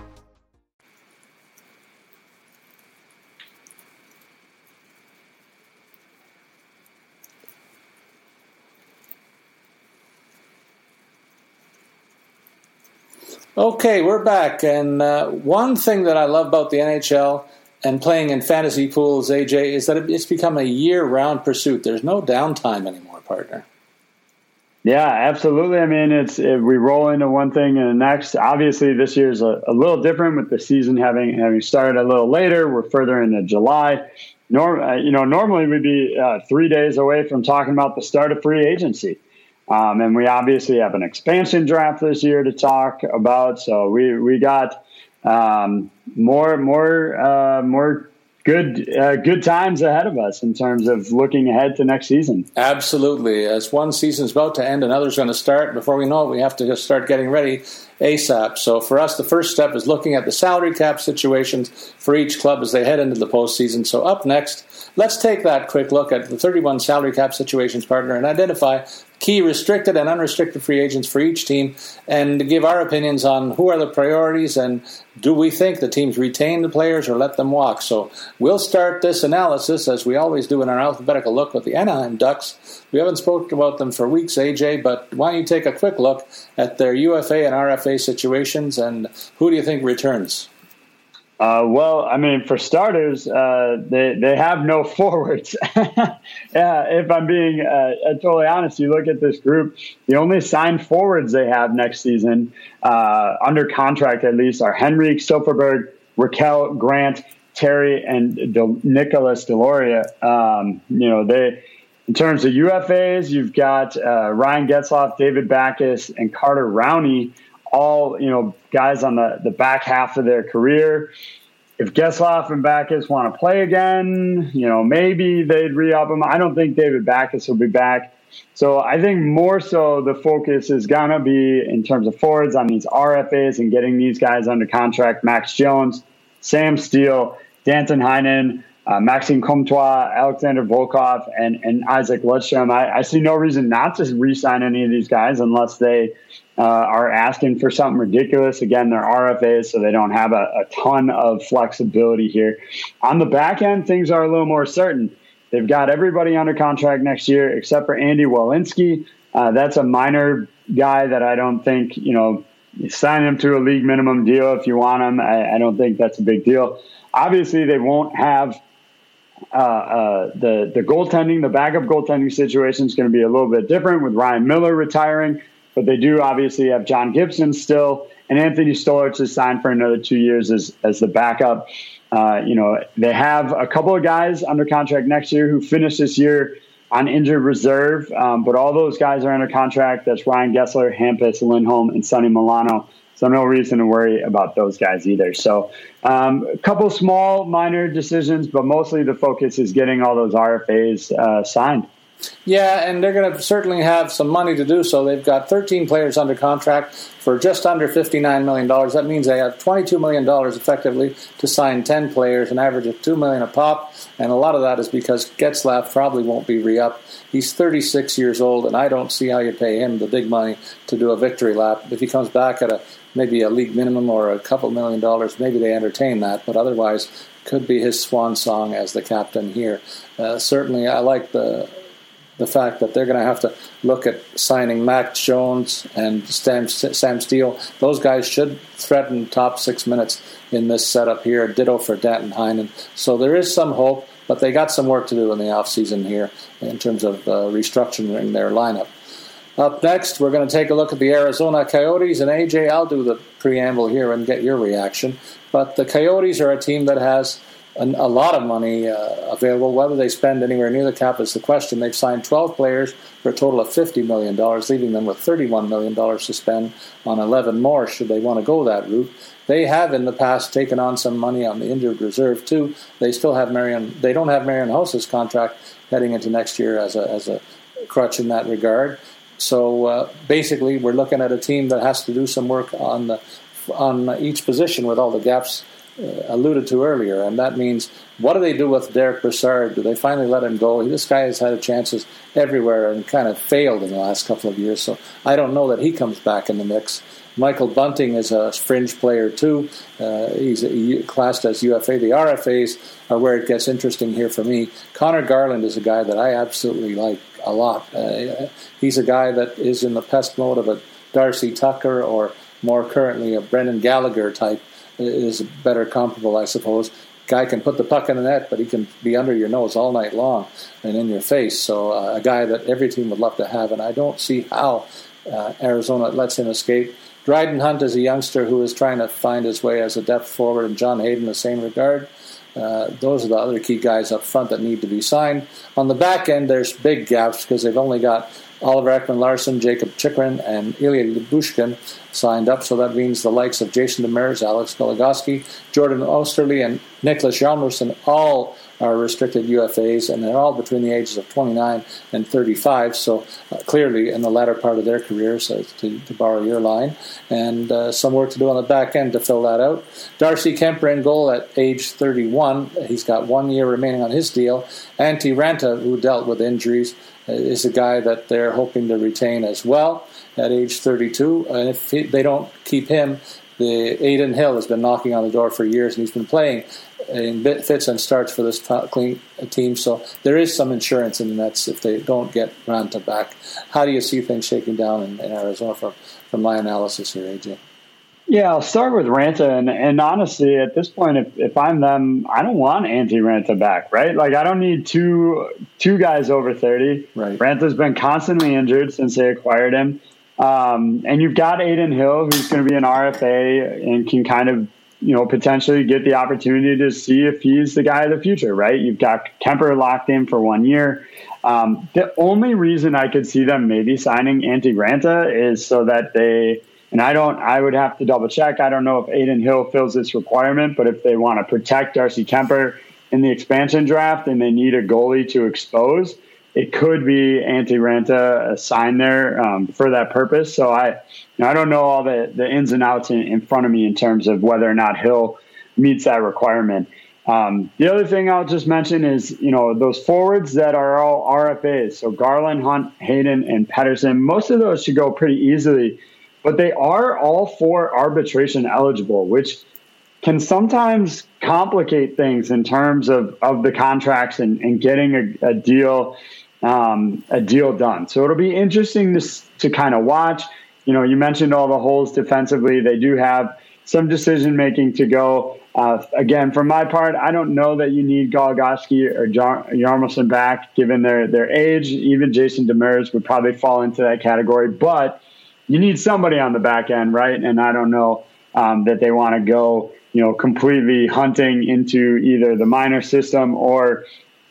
S2: Okay, we're back, and uh, one thing that I love about the N H L and playing in fantasy pools, A J, is that it's become a year-round pursuit. There's no downtime anymore, partner.
S3: Yeah, absolutely. I mean, it's it, we roll into one thing and the next. Obviously, this year's a, a little different with the season having having started a little later. We're further into July. Norm, uh, you know, normally we'd be uh, three days away from talking about the start of free agency. Um, and we obviously have an expansion draft this year to talk about. So we, we got um, more more uh, more good uh, good times ahead of us in terms of looking ahead to next season.
S2: Absolutely. As one season's about to end, another's going to start. Before we know it, we have to just start getting ready ASAP. So for us, the first step is looking at the salary cap situations for each club as they head into the postseason. So up next, let's take that quick look at the thirty-one salary cap situations, partner, and identify key restricted and unrestricted free agents for each team, and to give our opinions on who are the priorities and do we think the teams retain the players or let them walk. So we'll start this analysis, as we always do in our alphabetical look, with the Anaheim Ducks. We haven't spoken about them for weeks, A J, but why don't you take a quick look at their U F A and R F A situations, and who do you think returns?
S3: Uh, well, I mean, for starters, uh, they they have no forwards. Yeah, if I'm being uh, totally honest, you look at this group, the only signed forwards they have next season, uh, under contract at least, are Henrik Silfverberg, Raquel Grant, Terry, and Del- Nicholas Deloria. Um, you know, they in terms of U F As, you've got uh, Ryan Getzlaf, David Backes, and Carter Rowney. All, you know, guys on the, the back half of their career. If Getzlaf and Backes want to play again, you know, maybe they'd re-up them. I don't think David Backes will be back. So I think more so the focus is going to be, in terms of forwards, on these R F As and getting these guys under contract. Max Jones, Sam Steele, Danton Heinen, uh, Maxime Comtois, Alexander Volkov, and, and Isaac Ludstrom. I, I see no reason not to re-sign any of these guys unless they uh, are asking for something ridiculous. Again, they're R F As, so they don't have a, a ton of flexibility here. On the back end, things are a little more certain. They've got everybody under contract next year except for Andy Welinski. Uh, that's a minor guy that I don't think, you know, you sign him to a league minimum deal if you want him. I, I don't think that's a big deal. Obviously, they won't have uh, uh, the the goaltending. The backup goaltending situation is going to be a little bit different with Ryan Miller retiring, but they do obviously have John Gibson still, and Anthony Stolarz is signed for another two years as as the backup. Uh, you know, they have a couple of guys under contract next year who finished this year on injured reserve, um, but all those guys are under contract. That's Ryan Gessler, Hampus Lindholm, and Sonny Milano. So no reason to worry about those guys either. So um, a couple small, minor decisions, but mostly the focus is getting all those R F As uh, signed.
S2: Yeah, and they're going to certainly have some money to do so. They've got thirteen players under contract for just under fifty-nine million dollars. That means they have twenty-two million dollars effectively to sign ten players, an average of two million dollars a pop. And a lot of that is because Getzlaf probably won't be re-upped. He's thirty-six years old, and I don't see how you pay him the big money to do a victory lap. If he comes back at a maybe a league minimum or a couple million dollars, maybe they entertain that. But otherwise, could be his swan song as the captain here. Uh, certainly, I like the... the fact that they're going to have to look at signing Max Jones and Sam, Sam Steele. Those guys should threaten top six minutes in this setup here. Ditto for Danton Heinen. So there is some hope, but they got some work to do in the offseason here in terms of uh, restructuring their lineup. Up next, we're going to take a look at the Arizona Coyotes. And A J, I'll do the preamble here and get your reaction. But the Coyotes are a team that has an, a lot of money uh, available. Whether they spend anywhere near the cap is the question. They've signed twelve players for a total of fifty million dollars, leaving them with thirty-one million dollars to spend on eleven more should they want to go that route. They have in the past taken on some money on the injured reserve too. They still have Marion. They don't have Marian Hossa's contract heading into next year as a as a crutch in that regard. So uh, basically, we're looking at a team that has to do some work on the, on each position with all the gaps uh, alluded to earlier, and that means what do they do with Derek Brassard? Do they finally let him go? This guy has had chances everywhere and kind of failed in the last couple of years, so I don't know that he comes back in the mix. Michael Bunting is a fringe player too. Uh, he's a, classed as U F A. The R F As are where it gets interesting here for me. Connor Garland is a guy that I absolutely like a lot. Uh, he's a guy that is in the pest mode of a Darcy Tucker, or more currently a Brendan Gallagher type is better comparable, I suppose. Guy can put the puck in the net, but he can be under your nose all night long and in your face. So uh, a guy that every team would love to have, and I don't see how uh, Arizona lets him escape. Dryden Hunt is a youngster who is trying to find his way as a depth forward, and John Hayden the same regard. Uh, those are the other key guys up front that need to be signed. On the back end, there's big gaps because they've only got Oliver Ekman-Larsson, Jacob Chychrun, and Ilya Lyubushkin signed up, so that means the likes of Jason Demers, Alex Goligoski, Jordan Osterley, and Nicholas Hjalmarsson all are restricted U F As, and they're all between the ages of twenty-nine and thirty-five, so uh, clearly in the latter part of their careers, uh, to, to borrow your line, and uh, some work to do on the back end to fill that out. Darcy Kemper in goal at age thirty-one. He's got one year remaining on his deal. Antti Raanta, who dealt with injuries, uh, is a guy that they're hoping to retain as well at age thirty-two, and if he, they don't keep him, the Adin Hill has been knocking on the door for years, and he's been playing in fits and starts for this team, so there is some insurance in the Nets if they don't get Raanta back. How do you see things shaking down in, in Arizona from, from my analysis here, A J?
S3: Yeah, I'll start with Raanta, and, and honestly, at this point, if, if I'm them, I don't want Antti Raanta back, right? Like, I don't need two two guys over thirty.
S2: Right.
S3: Ranta's been constantly injured since they acquired him. Um, and you've got Adin Hill, who's going to be an R F A and can kind of, you know, potentially get the opportunity to see if he's the guy of the future, right? You've got Kemper locked in for one year. Um, the only reason I could see them maybe signing Antti Raanta is so that they, and I don't, I would have to double check. I don't know if Adin Hill fills this requirement, but if they want to protect Darcy Kemper in the expansion draft and they need a goalie to expose, it could be Antti Raanta assigned there um, for that purpose. So I, you know, I don't know all the, the ins and outs in, in front of me in terms of whether or not Hill meets that requirement. Um, the other thing I'll just mention is, you know, those forwards that are all R F As. So Garland, Hunt, Hayden, and Pettersson, most of those should go pretty easily, but they are all four arbitration eligible, which can sometimes complicate things in terms of, of the contracts and, and getting a, a deal um, a deal done. So it'll be interesting to, to kind of watch. You know, you mentioned all the holes defensively. They do have some decision-making to go. Uh, again, from my part, I don't know that you need Goligoski or Jar- Hjalmarsson back, given their, their age. Even Jason Demers would probably fall into that category. But you need somebody on the back end, right? And I don't know um, that they want to go, you know, completely hunting into either the minor system or,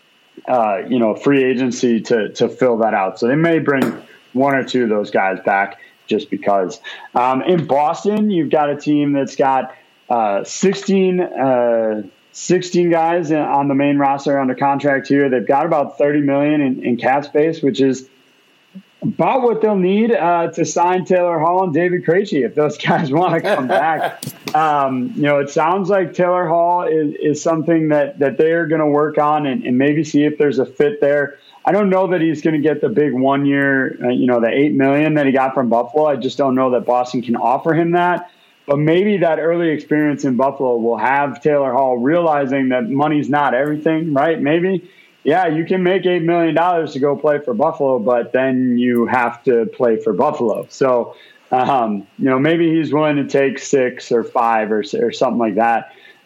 S3: uh, you know, free agency to to fill that out. So they may bring one or two of those guys back just because. Um, in Boston, you've got a team that's got uh, sixteen, uh, sixteen guys on the main roster under contract here. They've got about thirty million dollars in, in cap space, which is about what they'll need uh, to sign Taylor Hall and David Krejci if those guys want to come back. Um, you know, it sounds like Taylor Hall is, is something that, that they're going to work on and, and maybe see if there's a fit there. I don't know that he's going to get the big one year, uh, you know, the eight million dollars that he got from Buffalo. I just don't know that Boston can offer him that. But maybe that early experience in Buffalo will have Taylor Hall realizing that money's not everything, right? Maybe. Yeah, you can make eight million dollars to go play for Buffalo, but then you have to play for Buffalo. So, um, you know, maybe he's willing to take six or five or, or something like that.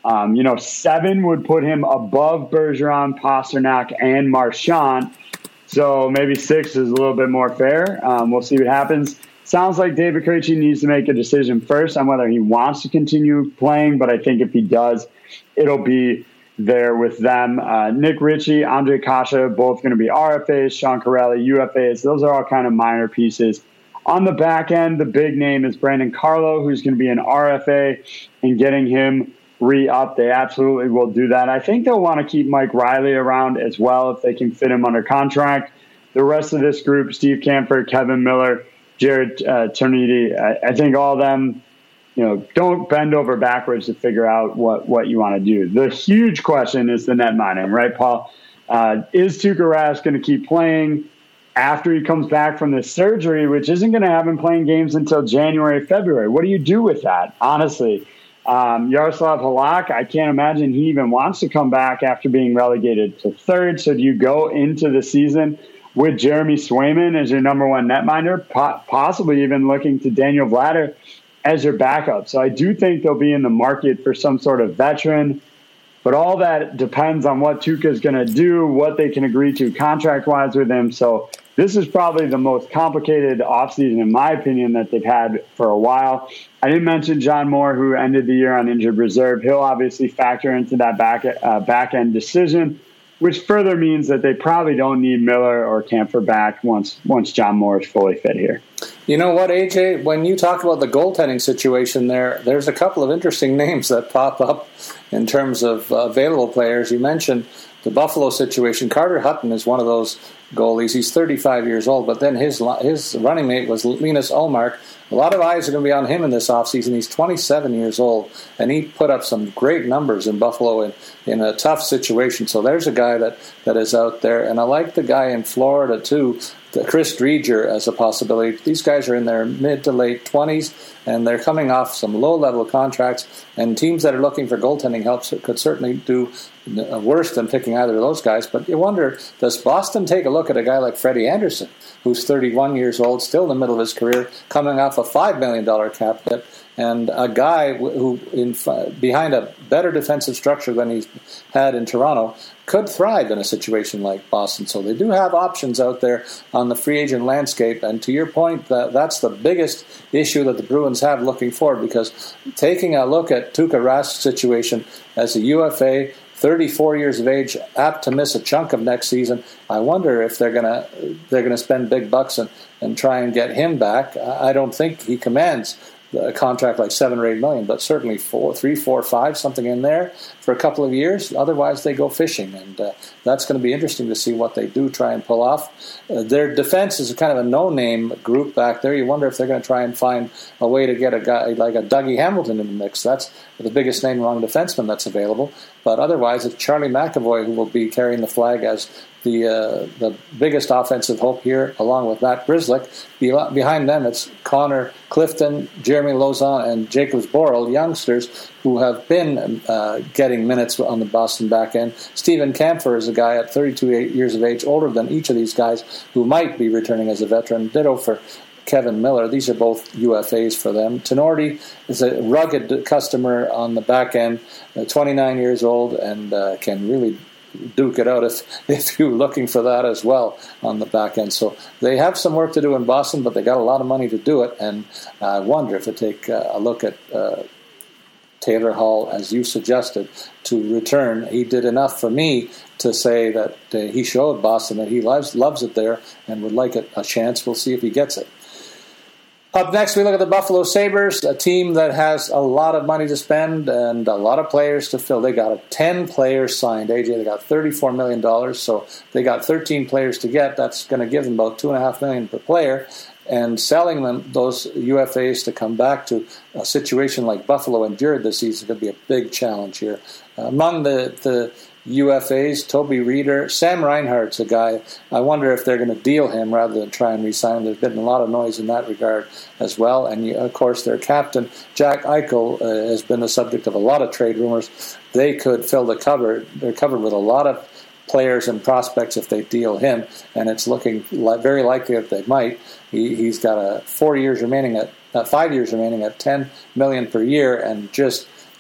S3: Um, you know, seven would put him above Bergeron, Pastrnak, and Marchand. So maybe six is a little bit more fair. Um, we'll see what happens. Sounds like David Krejci needs to make a decision first on whether he wants to continue playing, but I think if he does, it'll be there with them. Uh, Nick Ritchie, Andre Kasha, both going to be R F As, Sean Corelli, U F As. Those are all kind of minor pieces. On the back end, the big name is Brandon Carlo, who's going to be an R F A, and getting him re-up. They absolutely will do that. I think they'll want to keep Mike Riley around as well if they can fit him under contract. The rest of this group, Steve Kampfer, Kevin Miller, Jared uh, Ternidi, I, I think all of them, you know, don't bend over backwards to figure out what, what you want to do. The huge question is the net mining, right, Paul? Uh, is Tuukka Rask going to keep playing after he comes back from this surgery, which isn't going to have him playing games until January, February? What do you do with that, honestly? Um, Yaroslav Halak, I can't imagine he even wants to come back after being relegated to third. So do you go into the season with Jeremy Swayman as your number one netminder, po- possibly even looking to Daniel Vladar as your backup? So I do think they'll be in the market for some sort of veteran, but all that depends on what Tuukka is going to do, what they can agree to contract-wise with him. So this is probably the most complicated offseason, in my opinion, that they've had for a while. I didn't mention John Moore, who ended the year on injured reserve. He'll obviously factor into that back uh, back-end decision, which further means that they probably don't need Miller or Kampfer back once once John Moore is fully fit here.
S2: You know what, A J? When you talk about the goaltending situation there, there's a couple of interesting names that pop up in terms of uh, available players. You mentioned the Buffalo situation. Carter Hutton is one of those goalies. He's thirty-five years old, but then his his running mate was Linus Ullmark. A lot of eyes are going to be on him in this offseason. He's twenty-seven years old, and he put up some great numbers in Buffalo in, in a tough situation. So there's a guy that, that is out there. And I like the guy in Florida, too, Chris Driedger, as a possibility. These guys are in their mid to late twenties, and they're coming off some low-level contracts, and teams that are looking for goaltending help could certainly do worse than picking either of those guys. But you wonder, does Boston take a look at a guy like Freddie Anderson, who's thirty-one years old, still in the middle of his career, coming off a five million dollars cap hit, and a guy who, in, behind a better defensive structure than he's had in Toronto, could thrive in a situation like Boston. So they do have options out there on the free agent landscape. And to your point, that that's the biggest issue that the Bruins have looking forward, because taking a look at Tuukka Rask's situation as a U F A, thirty-four years of age, apt to miss a chunk of next season. I wonder if they're gonna they're gonna spend big bucks and, and try and get him back. I don't think he commands a contract like seven or eight million, but certainly four, three, four, five, something in there for a couple of years. Otherwise, they go fishing, and uh, that's going to be interesting to see what they do try and pull off. Uh, their defense is kind of a no-name group back there. You wonder if they're going to try and find a way to get a guy like a Dougie Hamilton in the mix. That's the biggest name among defensemen that's available. But otherwise, it's Charlie McAvoy who will be carrying the flag as the uh, the biggest offensive hope here, along with Matt Grzelcyk. Be- behind them, it's Connor Clifton, Jeremy Lauzon, and Jacobs Borrell, youngsters who have been uh, getting minutes on the Boston back end. Stephen Kampfer is a guy at thirty-two years of age, older than each of these guys, who might be returning as a veteran. Ditto for Kevin Miller. These are both U F As for them. Tenorti is a rugged customer on the back end, uh, twenty-nine years old, and uh, can really duke it out if, if you're looking for that as well on the back end. So they have some work to do in Boston, but they got a lot of money to do it, and I wonder if they take uh, a look at uh, Taylor Hall, as you suggested, to return. He did enough for me to say that uh, he showed Boston that he loves, loves it there and would like it a chance. We'll see if he gets it. Up next, we look at the Buffalo Sabres, a team that has a lot of money to spend and a lot of players to fill. They got ten players signed. A J, they got thirty-four million dollars, so they got thirteen players to get. That's going to give them about two point five million dollars per player. And selling them those U F As to come back to a situation like Buffalo endured this season could be a big challenge here. Uh, among the, the U F As, Toby Reeder, Sam Reinhart's a guy. I wonder if they're going to deal him rather than try and re-sign him. There's been a lot of noise in that regard as well. And, of course, their captain, Jack Eichel, uh, has been the subject of a lot of trade rumors. They could fill the cupboard. They're covered with a lot of players and prospects if they deal him, and it's looking li- very likely that they might. He, he's got a four years remaining at uh, five years remaining at ten million dollars per year, and just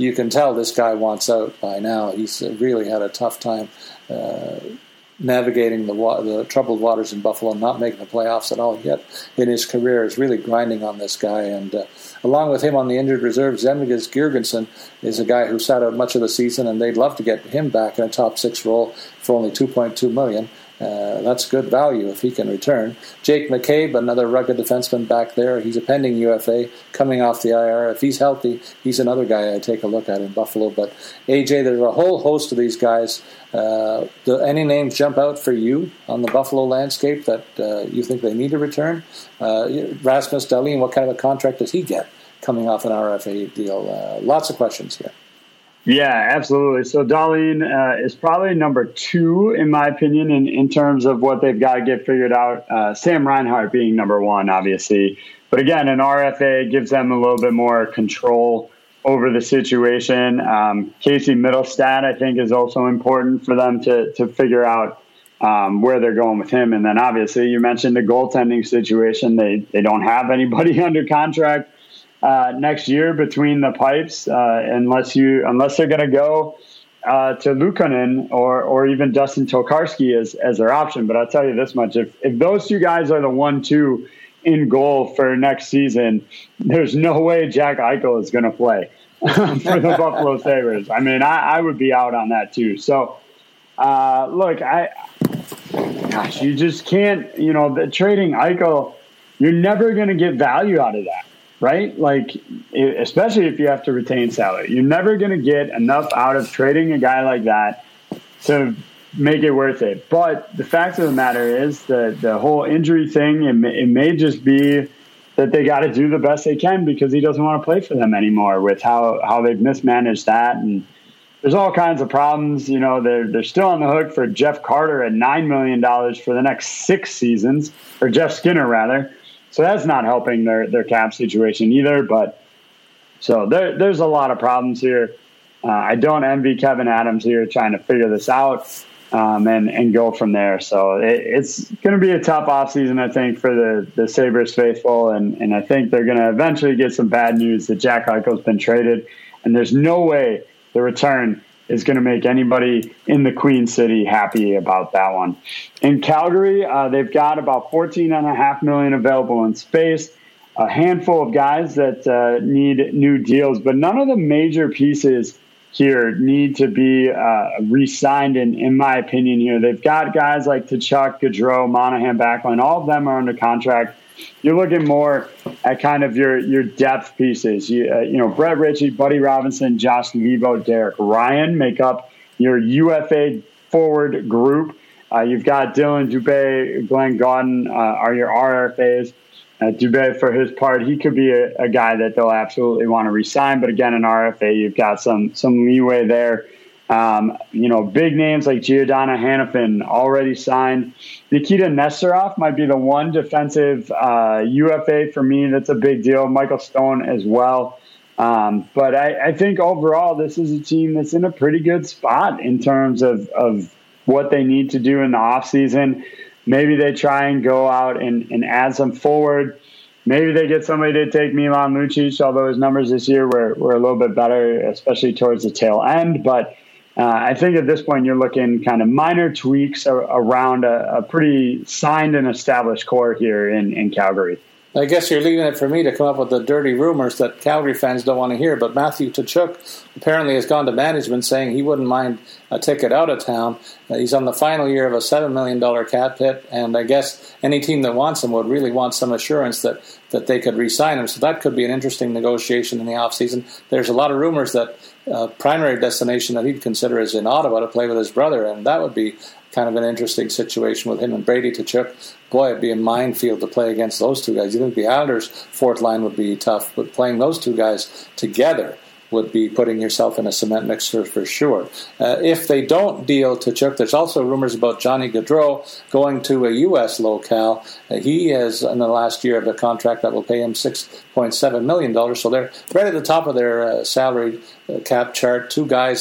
S2: you can tell this guy wants out by now. He's really had a tough time uh, navigating the, wa- the troubled waters in Buffalo, not making the playoffs at all yet in his career. Is really grinding on this guy. And uh, along with him on the injured reserve, Zemgus Girgensson is a guy who sat out much of the season, and they'd love to get him back in a top six role for only two point two million dollars. Uh, that's good value if he can return. Jake McCabe, another rugged defenseman back there. He's a pending U F A coming off the I R. If he's healthy, he's another guy I take a look at in Buffalo. But, A J, there's a whole host of these guys. Uh, do any names jump out for you on the Buffalo landscape that uh, you think they need to return? Uh, Rasmus Dahlin, what kind of a contract does he get coming off an R F A deal? Uh, lots of questions here.
S3: Yeah, absolutely. So Dahlin uh, is probably number two, in my opinion, in, in terms of what they've got to get figured out. Uh, Sam Reinhart being number one, obviously. But again, an R F A gives them a little bit more control over the situation. Um, Casey Middlestat, I think, is also important for them to, to figure out um, where they're going with him. And then obviously you mentioned the goaltending situation. They, they don't have anybody under contract Uh, next year between the pipes, uh, unless you unless they're going to go uh, to Luukkonen or or even Dustin Tokarski as as their option. But I'll tell you this much: if if those two guys are the one two in goal for next season, there's no way Jack Eichel is going to play for the Buffalo Sabres. I mean, I, I would be out on that too. So uh, look, I gosh, you just can't. You know, the trading Eichel, you're never going to get value out of that. Right? Like, especially if you have to retain salary. You're never going to get enough out of trading a guy like that to make it worth it. But the fact of the matter is that the whole injury thing, it may, it may just be that they got to do the best they can because he doesn't want to play for them anymore with how, how they've mismanaged that. And there's all kinds of problems. You know, they're, they're still on the hook for Jeff Carter at nine million dollars for the next six seasons, or Jeff Skinner, rather. So that's not helping their, their cap situation either. But so there, there's a lot of problems here. Uh, I don't envy Kevin Adams here trying to figure this out um, and, and go from there. So it, it's going to be a tough offseason, I think, for the, the Sabres faithful. And, and I think they're going to eventually get some bad news that Jack Eichel's been traded. And there's no way the return is going to make anybody in the Queen City happy about that one. In Calgary, uh, they've got about fourteen point five million dollars available in space, a handful of guys that uh, need new deals, but none of the major pieces here need to be uh, re-signed, in, in my opinion here. They've got guys like Tkachuk, Gaudreau, Monahan, Backlund. All of them are under contract. You're looking more at kind of your, your depth pieces. You, uh, you know, Brett Ritchie, Buddy Robinson, Josh Levo, Derek Ryan make up your U F A forward group. Uh, you've got Dylan Dubé, Glenn Gaudin uh, are your R F As. Uh, Dubé, for his part, he could be a, a guy that they'll absolutely want to re-sign. But again, in R F A, you've got some some leeway there. Um, you know, big names like Giordano Hanifin already signed. Nikita Nesterov might be the one defensive uh, U F A for me that's a big deal. Michael Stone as well. Um, but I, I think overall this is a team that's in a pretty good spot in terms of, of what they need to do in the offseason. Maybe they try and go out and, and add some forward. Maybe they get somebody to take Milan Lucic, although his numbers this year were, were a little bit better, especially towards the tail end. But Uh, I think at this point you're looking kind of minor tweaks a- around a, a pretty signed and established core here in, in Calgary.
S2: I guess you're leaving it for me to come up with the dirty rumors that Calgary fans don't want to hear, but Matthew Tkachuk apparently has gone to management saying he wouldn't mind a ticket out of town. Uh, he's on the final year of a seven million dollars cap hit, and I guess any team that wants him would really want some assurance that, that they could re-sign him, so that could be an interesting negotiation in the offseason. There's a lot of rumors that uh, primary destination that he'd consider is in Ottawa to play with his brother, and that would be kind of an interesting situation with him and Brady Tkachuk. Boy, it'd be a minefield to play against those two guys. You think the Islanders' fourth line would be tough, but playing those two guys together would be putting yourself in a cement mixer for sure. Uh, if they don't deal Tkachuk, there's also rumors about Johnny Gaudreau going to a U S locale. Uh, he is in the last year of a contract that will pay him six point seven million dollars, so they're right at the top of their uh, salary uh, cap chart. Two guys that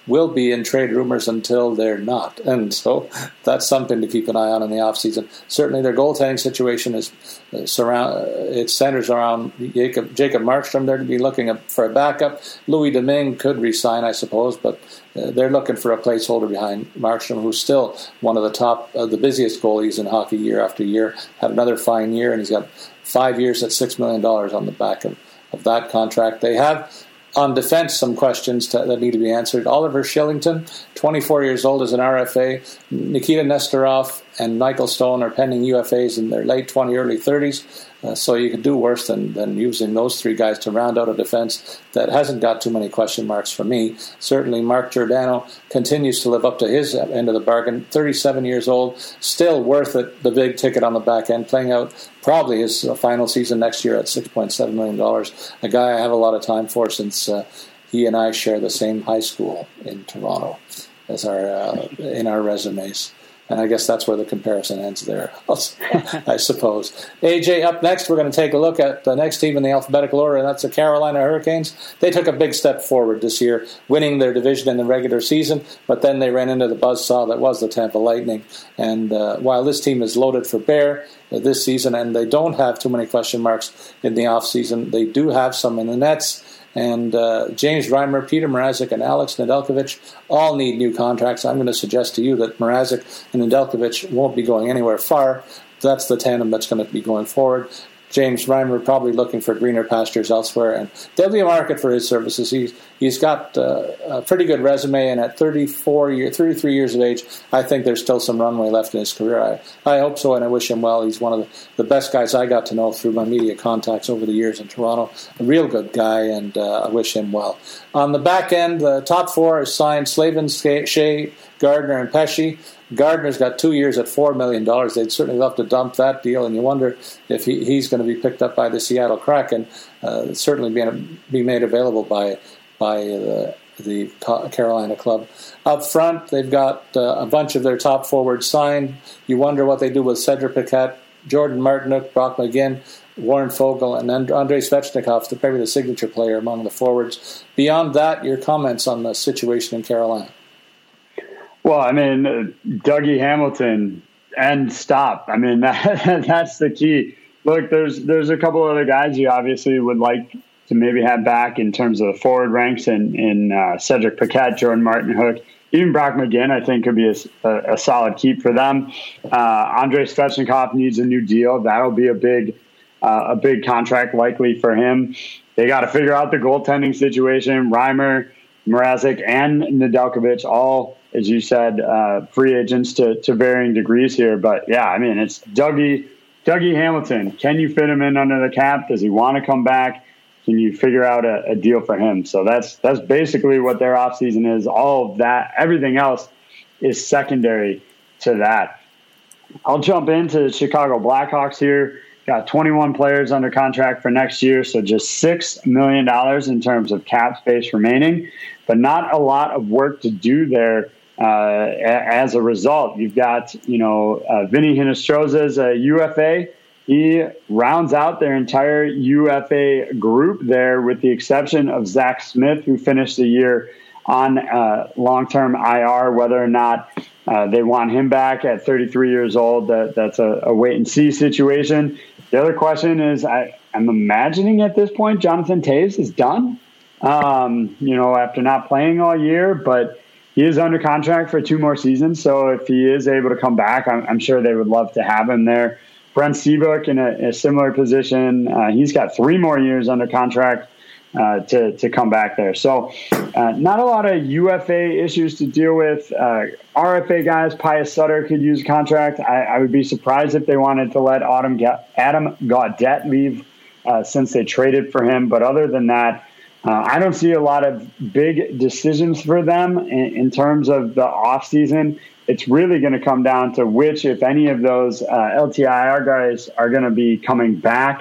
S2: will be in trade rumors until they're not. And so that's something to keep an eye on in the offseason. Certainly their goaltending situation is uh, surround. Uh, it centers around Jacob, Jacob Markstrom. They're to be looking for a backup. Louis Domingue could resign, I suppose, but uh, they're looking for a placeholder behind Markstrom, who's still one of the top, uh, the busiest goalies in hockey year after year. Had another fine year, and he's got five years at six million dollars on the back of, of that contract. They have on defense some questions to, that need to be answered. Oliver Shillington, twenty-four years old, is an R F A. Nikita Nestorov and Michael Stone are pending U F As in their late twenties, early thirties. Uh, so you could do worse than, than using those three guys to round out a defense that hasn't got too many question marks for me. Certainly Mark Giordano continues to live up to his end of the bargain. thirty-seven years old, still worth it, the big ticket on the back end, playing out probably his uh, final season next year at six point seven million dollars. A guy I have a lot of time for since uh, he and I share the same high school in Toronto as our uh, in our resumes. And I guess that's where the comparison ends there, I suppose. A J, up next, we're going to take a look at the next team in the alphabetical order, and that's the Carolina Hurricanes. They took a big step forward this year, winning their division in the regular season, but then they ran into the buzzsaw that was the Tampa Lightning. And uh, while this team is loaded for bear uh, this season, and they don't have too many question marks in the offseason, they do have some in the nets. And uh, James Reimer, Peter Mrazek, and Alex Nedeljkovic all need new contracts. I'm going to suggest to you that Mrazek and Nedeljkovic won't be going anywhere far. That's the tandem that's going to be going forward. James Reimer probably looking for greener pastures elsewhere, and there'll be a market for his services. He's he's got uh, a pretty good resume, and at thirty-four year, thirty-three years of age, I think there's still some runway left in his career. I, I hope so, and I wish him well. He's one of the, the best guys I got to know through my media contacts over the years in Toronto. A real good guy, and uh, I wish him well. On the back end, the top four is signed Slavin, Shea, Gardner, and Pesce. Gardner's got two years at four million dollars. They'd certainly love to dump that deal, and you wonder if he, he's going to be picked up by the Seattle Kraken. Uh, certainly be, be made available by by the, the Carolina club. Up front, they've got uh, a bunch of their top forwards signed. You wonder what they do with Cedric Paquette, Jordan Martinook, Brock McGinn, Warren Fogle, and Andrei Svechnikov, the probably the signature player among the forwards. Beyond that, your comments on the situation in Carolina.
S3: Well, I mean, uh, Dougie Hamilton and stop. I mean, that, that's the key. Look, there's there's a couple other guys you obviously would like to maybe have back in terms of the forward ranks in, in uh, Cedric Paquette, Jordan Martinook. Even Brock McGinn, I think, could be a, a, a solid keep for them. Uh, Andrei Svechnikov needs a new deal. That'll be a big uh, a big contract likely for him. They got to figure out the goaltending situation. Reimer, Mrazek, and Nedeljkovic, all, as you said, uh, free agents to, to varying degrees here. But, yeah, I mean, it's Dougie, Dougie Hamilton. Can you fit him in under the cap? Does he want to come back? Can you figure out a, a deal for him? So that's that's basically what their offseason is. All of that, everything else is secondary to that. I'll jump into the Chicago Blackhawks here. Got twenty-one players under contract for next year, so just six million dollars in terms of cap space remaining, but not a lot of work to do there uh, as a result. You've got, you know, uh, Vinny Hinostroza's a U F A. He rounds out their entire U F A group there with the exception of Zach Smith, who finished the year on uh, long-term I R. Whether or not uh, they want him back at thirty-three years old, that, that's a, a wait-and-see situation. The other question is, I, I'm imagining at this point Jonathan Toews is done, um, you know, after not playing all year, but he is under contract for two more seasons. So if he is able to come back, I'm, I'm sure they would love to have him there. Brent Seabrook in a, a similar position. Uh, he's got three more years under contract uh, to, to come back there. So uh, not a lot of U F A issues to deal with. Uh, R F A guys, Pius Sutter could use a contract. I, I would be surprised if they wanted to let Adam, Adam Gaudette leave uh, since they traded for him. But other than that, uh, I don't see a lot of big decisions for them in, in terms of the offseason. It's really going to come down to which, if any of those uh, L T I R guys are going to be coming back.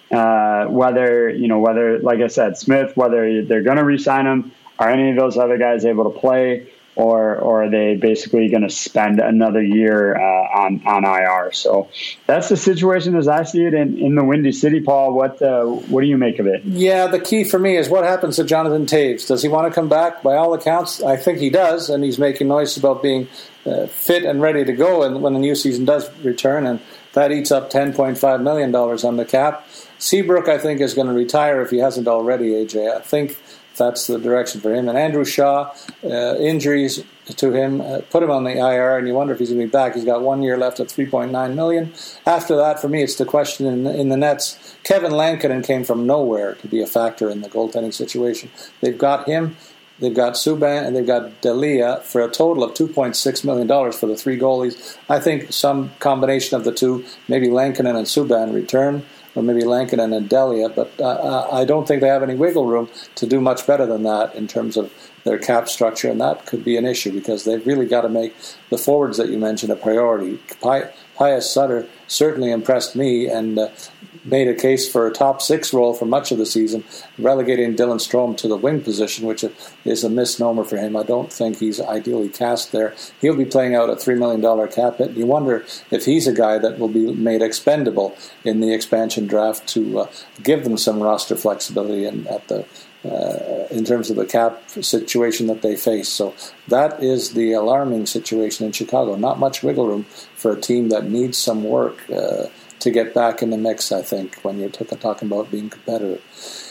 S3: Uh, whether, you know, whether, like I said, Smith, whether they're going to re-sign him, are any of those other guys able to play? or or are they basically going to spend another year uh, on on I R? So that's the situation as I see it in, in the Windy City. Paul, what uh, what do you make of it?
S2: Yeah, the key for me is what happens to Jonathan Toews. Does he want to come back? By all accounts, I think he does, and he's making noise about being uh, fit and ready to go and when the new season does return, and that eats up ten point five million dollars on the cap. Seabrook, I think, is going to retire if he hasn't already, A J. I think that's the direction for him. And Andrew Shaw, uh, injuries to him, uh, put him on the I R, and you wonder if he's going to be back. He's got one year left at three point nine million dollars. After that, for me, it's the question in, in the Nets. Kevin Lankinen came from nowhere to be a factor in the goaltending situation. They've got him, they've got Subban, and they've got Delia for a total of two point six million dollars for the three goalies. I think some combination of the two, maybe Lankinen and Subban return, or maybe Lankinen and Delia, but uh, I don't think they have any wiggle room to do much better than that in terms of their cap structure, and that could be an issue because they've really got to make the forwards that you mentioned a priority. Pi- Pius Sutter certainly impressed me and uh, made a case for a top six role for much of the season, relegating Dylan Strome to the wing position, which is a misnomer for him. I don't think he's ideally cast there. He'll be playing out a three million dollars cap hit. You wonder if he's a guy that will be made expendable in the expansion draft to uh, give them some roster flexibility in, at the Uh, in terms of the cap situation that they face. So that is the alarming situation in Chicago. Not much wiggle room for a team that needs some work uh, to get back in the mix, I think, when you're t- talking about being competitive.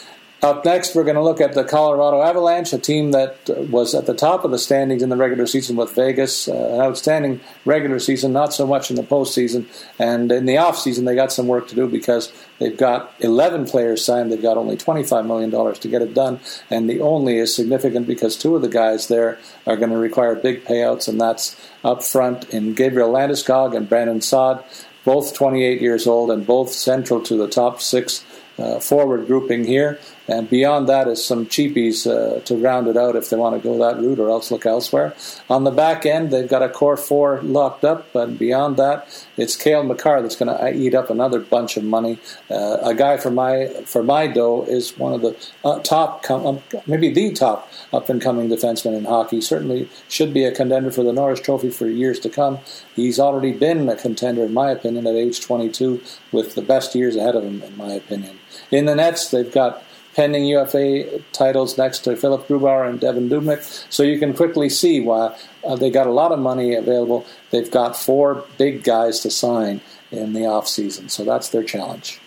S2: Up next, we're going to look at the Colorado Avalanche, a team that was at the top of the standings in the regular season with Vegas. Uh, an outstanding regular season, not so much in the postseason. And in the offseason, they got some work to do because they've got eleven players signed. They've got only twenty-five million dollars to get it done. And the only is significant because two of the guys there are going to require big payouts, and that's up front in Gabriel Landeskog and Brandon Saad, both twenty-eight years old and both central to the top six uh, forward grouping here. And beyond that is some cheapies uh, to round it out if they want to go that route or else look elsewhere. On the back end, they've got a core four locked up, but beyond that, it's Cale Makar that's going to eat up another bunch of money. Uh, a guy for my for my dough is one of the uh, top, com- maybe the top up-and-coming defenseman in hockey. Certainly should be a contender for the Norris Trophy for years to come. He's already been a contender, in my opinion, at age twenty-two, with the best years ahead of him, in my opinion. In the Nets, they've got pending U F A titles next to Philip Grubauer and Devin Dubnyk, so you can quickly see why uh, they got a lot of money available. They've got four big guys to sign in the offseason, so that's their challenge.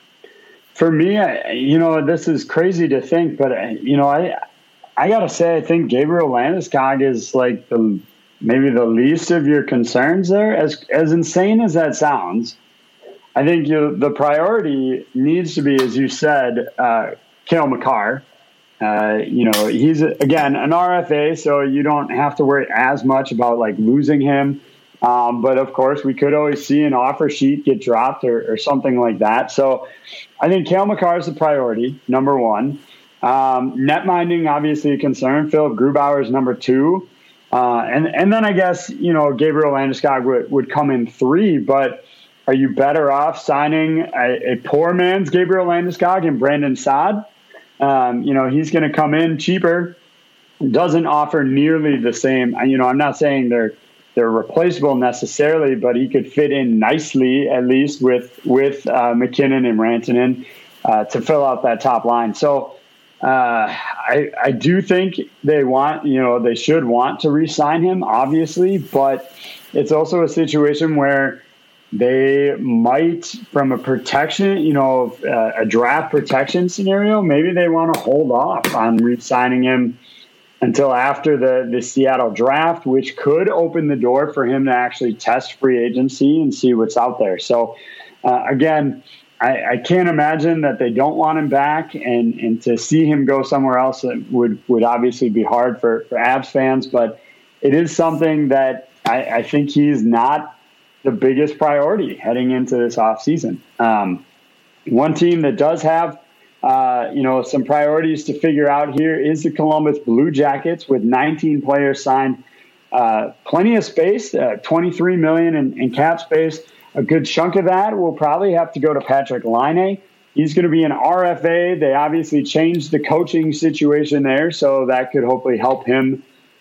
S3: For me, I, you know, this is crazy to think, but, you know, I I got to say, I think Gabriel Landeskog is like the maybe the least of your concerns there. As, as insane as that sounds, I think you, the priority needs to be, as you said, uh, Cale Makar. Uh, you know, he's, again, an R F A, so you don't have to worry as much about, like, losing him. Um, but, of course, we could always see an offer sheet get dropped or, or something like that. So I think Cale Makar is the priority, number one. Um, net minding, obviously, a concern. Philip Grubauer is number two. Uh, and, and then I guess, you know, Gabriel Landeskog would, would come in three, but are you better off signing a, a poor man's Gabriel Landeskog and Brandon Saad? Um, you know, he's going to come in cheaper, doesn't offer nearly the same. You know, I'm not saying they're they're replaceable necessarily, but he could fit in nicely, at least with with uh, McKinnon and Rantanen uh, to fill out that top line. So uh, I I do think they want, you know, they should want to re-sign him, obviously, but it's also a situation where they might, from a protection, you know, uh, a draft protection scenario, maybe they want to hold off on re-signing him until after the, the Seattle draft, which could open the door for him to actually test free agency and see what's out there. So, uh, again, I, I can't imagine that they don't want him back, and, and to see him go somewhere else would, would obviously be hard for, for Avs fans, but it is something that I, I think he's not the biggest priority heading into this offseason. Um, one team that does have, uh, you know, some priorities to figure out here is the Columbus Blue Jackets with nineteen players signed. Uh, plenty of space, uh, twenty-three million dollars in, in cap space. A good chunk of that will probably have to go to Patrick Laine. He's going to be an R F A. They obviously changed the coaching situation there, so that could hopefully help him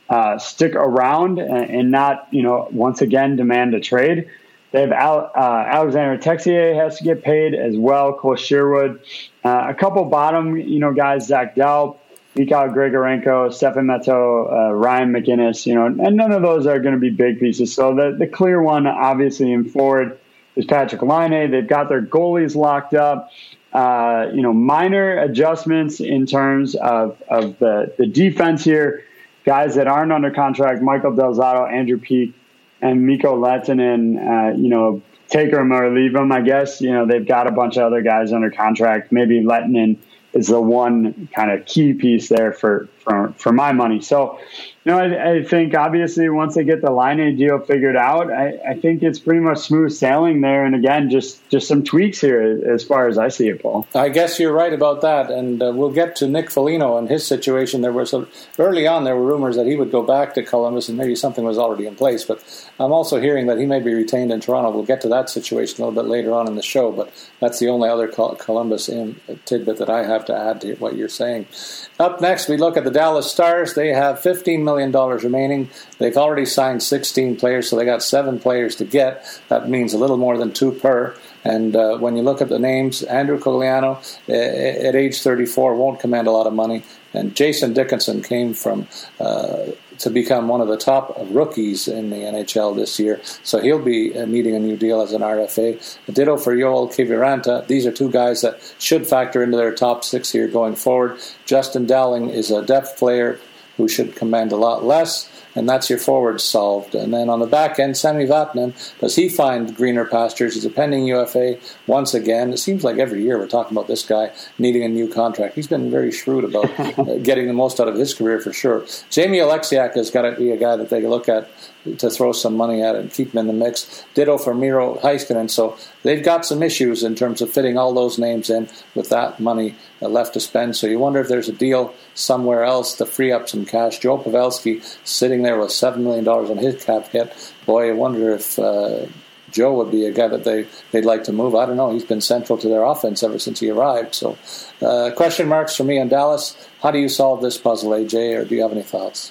S3: uh, stick around and, and not, you know, once again demand a trade. They have Al, uh, Alexander Texier has to get paid as well. Cole Sherwood, uh, a couple bottom, you know, guys, Zach Delp, Mikhail Grigorenko, Stefan Matteau, uh, Ryan McGinnis, you know, and none of those are going to be big pieces. So the, the clear one, obviously, in forward is Patrick Laine. They've got their goalies locked up. Uh, you know, minor adjustments in terms of, of the, the defense here. Guys that aren't under contract, Michael Del Zotto, Andrew Peak, and Mikko Lehtinen, uh, you know, take them or leave them, I guess. You know, they've got a bunch of other guys under contract. Maybe Lehtinen is the one kind of key piece there for, for, for my money. So, you know, I, I think obviously once they get the Laine deal figured out, I, I think it's pretty much smooth sailing there. And again, just, just some tweaks here as far as I see it, Paul.
S2: I guess you're right about that. And uh, we'll get to Nick Foligno and his situation. There was a, early on, there were rumors that he would go back to Columbus and maybe something was already in place. But I'm also hearing that he may be retained in Toronto. We'll get to that situation a little bit later on in the show. But that's the only other Columbus in, tidbit that I have to add to what you're saying. Up next, we look at the Dallas Stars. They have fifteen million dollars remaining. They've already signed sixteen players, so they got seven players to get. That means a little more than two per. And uh, when you look at the names, Andrew Cogliano, uh, at age thirty-four, won't command a lot of money. And Jason Dickinson came from uh, to become one of the top rookies in the N H L this year. So he'll be uh, needing a new deal as an R F A. Ditto for Joel Kiviranta. These are two guys that should factor into their top six here going forward. Justin Dowling is a depth player who should command a lot less, and that's your forward solved. And then on the back end, Sami Vatanen, does he find greener pastures? He's a pending U F A once again. It seems like every year we're talking about this guy needing a new contract. He's been very shrewd about uh, getting the most out of his career for sure. Jamie Alexiak has got to be a guy that they look at to throw some money at and keep him in the mix. Ditto for Miro Heiskanen. So they've got some issues in terms of fitting all those names in with that money uh, left to spend. So you wonder if there's a deal somewhere else to free up some cash. Joe Pavelski sitting there with seven million dollars on his cap hit. Boy, I wonder if uh, Joe would be a guy that they, they'd like to move. I don't know. He's been central to their offense ever since he arrived. So uh, question marks for me in Dallas. How do you solve this puzzle, A J, or do you have any thoughts?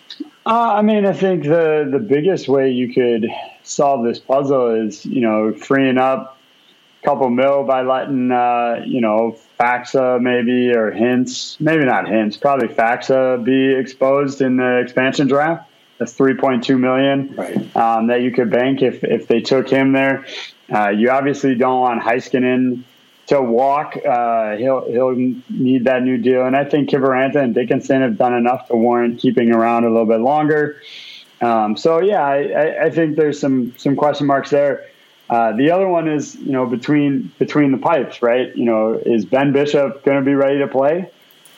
S3: Uh, I mean, I think the, the biggest way you could solve this puzzle is, you know, freeing up a couple mil by letting, uh, you know, Faxa maybe or Hintz, maybe not Hintz, probably Faxa be exposed in the expansion draft. That's three point two million dollars right. um, that you could bank if, if they took him there. Uh, you obviously don't want Heiskanen to walk. Uh, he'll he'll need that new deal. And I think Kiviranta and Dickinson have done enough to warrant keeping around a little bit longer. Um, so, yeah, I, I think there's some some question marks there. Uh, the other one is, you know, between between the pipes, right? You know, is Ben Bishop going to be ready to play?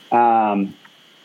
S3: Um,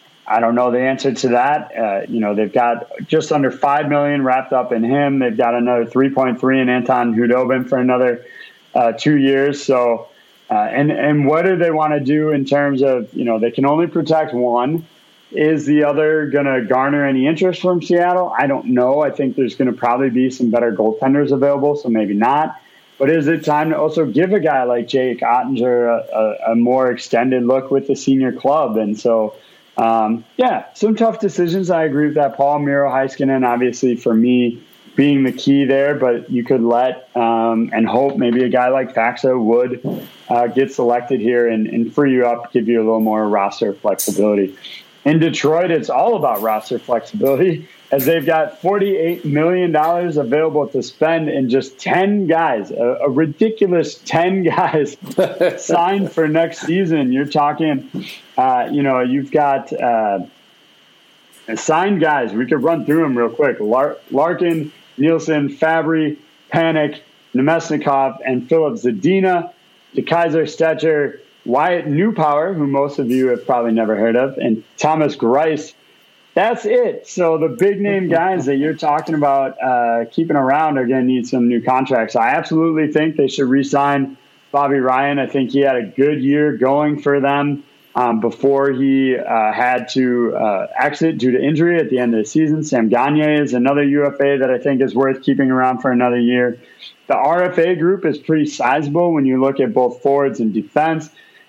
S3: I don't know the answer to that. Uh, you know, they've got just under five million dollars wrapped up in him. They've got another three point three in Anton Khudobin for another uh, two years. So, uh, and, and what do they want to do in terms of, you know, they can only protect one. Is the other going to garner any interest from Seattle? I don't know. I think there's going to probably be some better goaltenders available, so maybe not. But is it time to also give a guy like Jake Ottinger a, a, a more extended look with the senior club? And so, um, yeah, some tough decisions. I agree with that. Paul Miro Heiskanen, obviously, for me, being the key there. But you could let um, and hope maybe a guy like Faxa would uh, get selected here and, and free you up, give you a little more roster flexibility. In Detroit, it's all about roster flexibility as they've got forty-eight million dollars available to spend in just ten guys, a, a ridiculous ten guys signed for next season. You're talking, uh, you know, you've got uh, signed guys. We could run through them real quick. Lar- Larkin, Nielsen, Fabry, Panik, Nemesnikov, and Philip Zadina, DeKaiser, Stetcher, Wyatt Newpower, who most of you have probably never heard of, and Thomas Greiss. That's it. So the big name guys that you're talking about uh, keeping around are going to need some new contracts. I absolutely think they should re-sign Bobby Ryan. I think he had a good year going for them um, before he uh, had to uh, exit due to injury at the end of the season. Sam Gagner is another U F A that I think is worth keeping around for another year. The R F A group is pretty sizable when you look at both forwards and defense.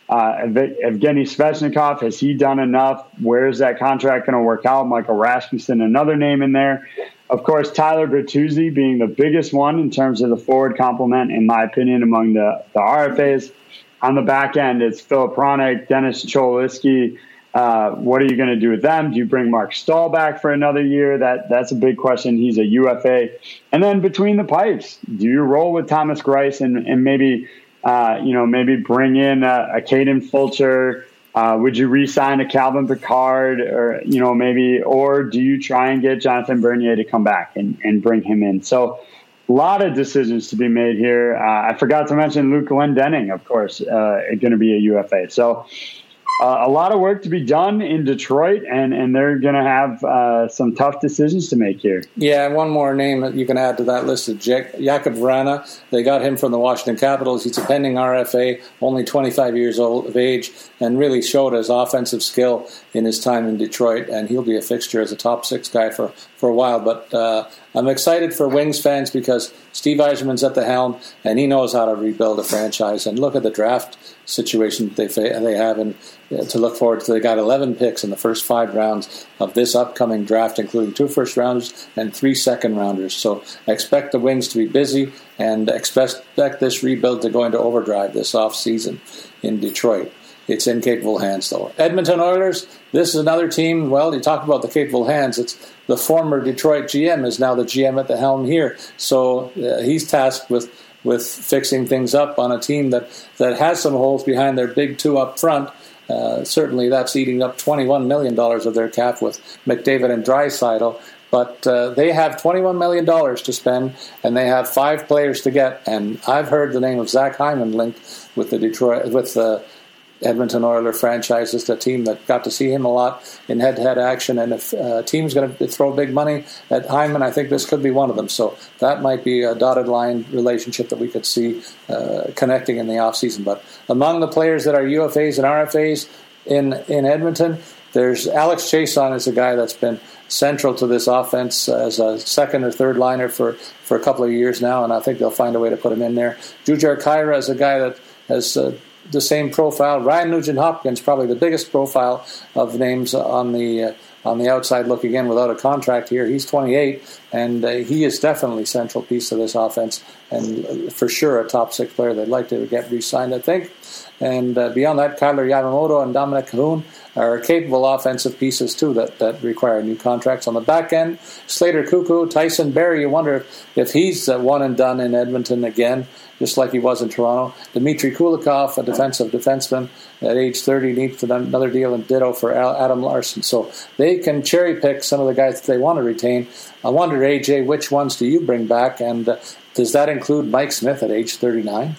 S3: Uh, Evgeny Svechnikov, has he done enough? Where is that contract going to work out? Michael Rasmussen, another name in there. Of course, Tyler Bertuzzi being the biggest one in terms of the forward complement, in my opinion, among the, the R F As. On the back end, it's Filip Hronek, Dennis Cholowski. Uh, what are you going to do with them? Do you bring Mark Stahl back for another year? That That's a big question. He's a U F A. And then between the pipes, do you roll with Thomas Greiss and, and maybe – Uh, you know, maybe bring in a, a Caden Fulcher? Uh, would you re-sign a Calvin Pickard, or you know, maybe, or do you try and get Jonathan Bernier to come back and, and bring him in? So, a lot of decisions to be made here. Uh, I forgot to mention Luke Glendening, of course, uh, going to be a U F A. So. Uh, a lot of work to be done in Detroit, and, and they're going to have uh, some tough decisions to make here.
S2: Yeah, and one more name that you can add to that list is Jakub Vrana. They got him from the Washington Capitals. He's a pending R F A, only twenty-five years old of age, and really showed his offensive skill in his time in Detroit, and he'll be a fixture as a top six guy for, for a while. But uh, I'm excited for Wings fans because Steve Yzerman's at the helm, and he knows how to rebuild a franchise. And look at the draft situation they they have in, uh, to look forward to. They got eleven picks in the first five rounds of this upcoming draft, including two first rounders and three second rounders. So I expect the Wings to be busy and expect this rebuild to go into overdrive this offseason in Detroit. It's in capable hands, though. Edmonton Oilers, this is another team. Well, you talk about the capable hands. It's the former Detroit G M is now the G M at the helm here. So uh, he's tasked with with fixing things up on a team that, that has some holes behind their big two up front. Uh, certainly that's eating up twenty-one million dollars of their cap with McDavid and Draisaitl. But uh, they have twenty-one million dollars to spend, and they have five players to get. And I've heard the name of Zach Hyman linked with the Detroit with the Edmonton Oilers franchise. Is the team that got to see him a lot in head-to-head action. And if a team's going to throw big money at Hyman, I think this could be one of them. So that might be a dotted line relationship that we could see uh, connecting in the offseason. But among the players that are U F As and R F As in, in Edmonton, there's Alex Chiasson is a guy that's been central to this offense as a second or third liner for, for a couple of years now, and I think they'll find a way to put him in there. Jujhar Khaira is a guy that has uh, the same profile. Ryan Nugent-Hopkins, probably the biggest profile of names on the uh, on the outside looking in without a contract here. He's twenty-eight, and uh, he is definitely a central piece of this offense, and uh, for sure a top six player. They'd like to get re-signed, I think. And uh, beyond that, Kyler Yamamoto and Dominic Cahoon are capable offensive pieces too that, that require new contracts. On the back end, Slater Cuckoo, Tyson Barrie, you wonder if he's uh, one and done in Edmonton again, just like he was in Toronto. Dmitry Kulikov, a defensive defenseman at age thirty, needs another deal, and ditto for Adam Larson. So they can cherry pick some of the guys that they want to retain. I wonder, A J, which ones do you bring back, and uh, does that include Mike Smith at age thirty-nine?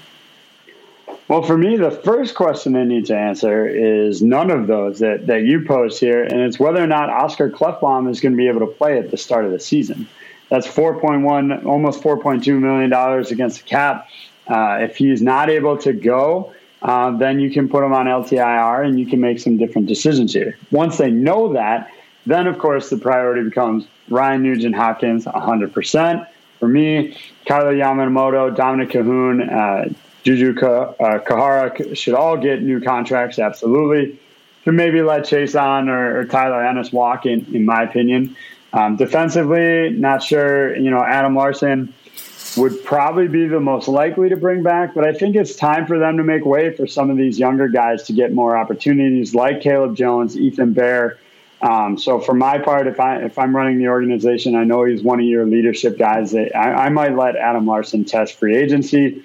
S3: Well, for me, the first question I need to answer is none of those that, that you posed here, and it's whether or not Oscar Klefbom is going to be able to play at the start of the season. That's four point one, almost four point two million dollars against the cap. Uh, if he's not able to go, uh, then you can put him on L T I R and you can make some different decisions here. Once they know that, then, of course, the priority becomes Ryan Nugent-Hopkins, one hundred percent. For me, Kyler Yamamoto, Dominic Cahoon, uh, Juju Khaira should all get new contracts, absolutely. Could maybe let Chiasson or, or Tyler Ennis walk, in, in my opinion. Um, defensively, not sure. You know, Adam Larson would probably be the most likely to bring back, but I think it's time for them to make way for some of these younger guys to get more opportunities, like Caleb Jones, Ethan Bear. Um, so for my part, if I if I'm running the organization, I know he's one of your leadership guys. I, I might let Adam Larson test free agency.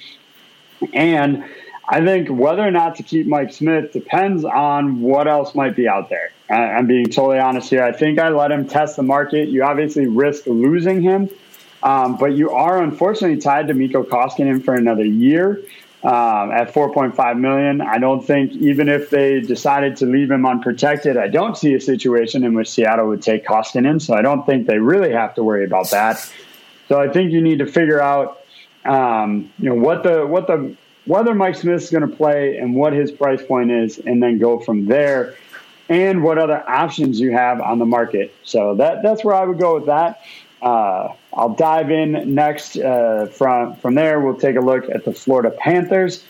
S3: And I think whether or not to keep Mike Smith depends on what else might be out there. I, I'm being totally honest here. I think I let him test the market. You obviously risk losing him, um, but you are unfortunately tied to Mikko Koskinen for another year um, at four point five million dollars. I don't think even if they decided to leave him unprotected, I don't see a situation in which Seattle would take Koskinen. So I don't think they really have to worry about that. So I think you need to figure out Um, you know, what the, what the, whether Mike Smith is going to play and what his price point is, and then go from there, and what other options you have on the market. So that, that's where I would go with that. Uh, I'll dive in next, uh, from, from there. We'll take a look at the Florida Panthers.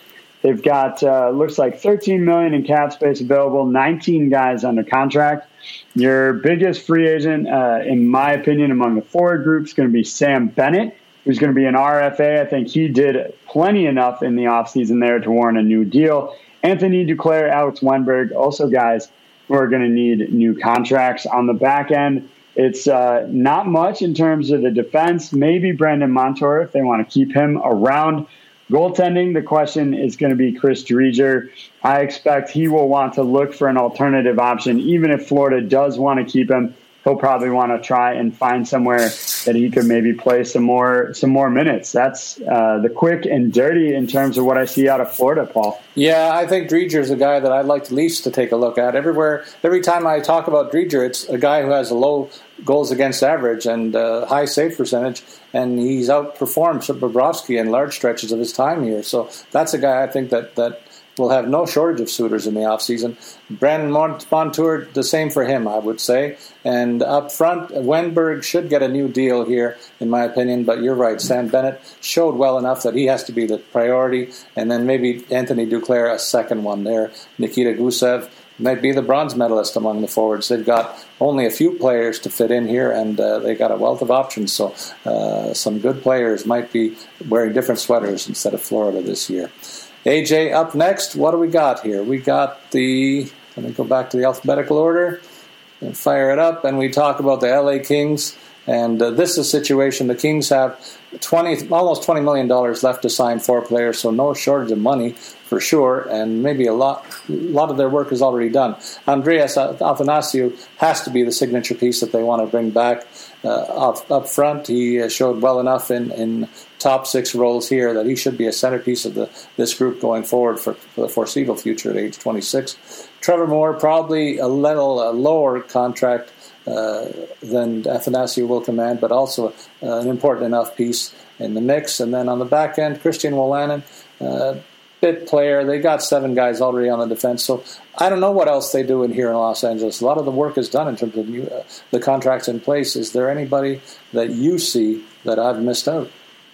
S3: They've got, uh, looks like thirteen million dollars in cap space available, nineteen guys under contract. Your biggest free agent, uh, in my opinion, among the forward group is going to be Sam Bennett, who's going to be an R F A. I think he did plenty enough in the offseason there to warrant a new deal. Anthony Duclair, Alex Wenberg, also guys who are going to need new contracts. On the back end, it's uh, not much in terms of the defense. Maybe Brandon Montour if they want to keep him around. Goaltending, the question is going to be Chris Driedger. I expect he will want to look for an alternative option. Even if Florida does want to keep him, he'll probably want to try and find somewhere that he could maybe play some more some more minutes. That's uh, the quick and dirty in terms of what I see out of Florida, Paul.
S2: Yeah, I think Driedger's a guy that I'd like least to take a look at. Everywhere, every time I talk about Driedger, it's a guy who has a low goals against average and uh, high save percentage, and he's outperformed Bobrovsky in large stretches of his time here. So that's a guy I think that that will have no shortage of suitors in the offseason. Brandon Montour, the same for him, I would say. And up front, Wenberg should get a new deal here, in my opinion. But you're right, Sam Bennett showed well enough that he has to be the priority. And then maybe Anthony Duclair, a second one there. Nikita Gusev might be the bronze medalist among the forwards. They've got only a few players to fit in here, and uh, they got a wealth of options. So uh, some good players might be wearing different sweaters instead of Florida this year. A J, up next, what do we got here? We got the, let me go back to the alphabetical order and fire it up, and we talk about the L A Kings. And uh, this is a situation, the Kings have twenty, almost twenty million dollars left to sign four players, so no shortage of money for sure, and maybe a lot a lot of their work is already done. Andreas Athanasiou has to be the signature piece that they want to bring back. Uh, up, up front, he uh, showed well enough in, in top six roles here that he should be a centerpiece of the this group going forward for, for the foreseeable future at age twenty-six. Trevor Moore, probably a little uh, lower contract uh, than Athanasiou will command, but also uh, an important enough piece in the mix. And then on the back end, Christian Wolanin, uh, bit player. They got seven guys already on the defense, so I don't know what else they do in here in Los Angeles. A lot of the work is done in terms of new, uh, the contracts in place. Is there anybody that you see that I've missed out?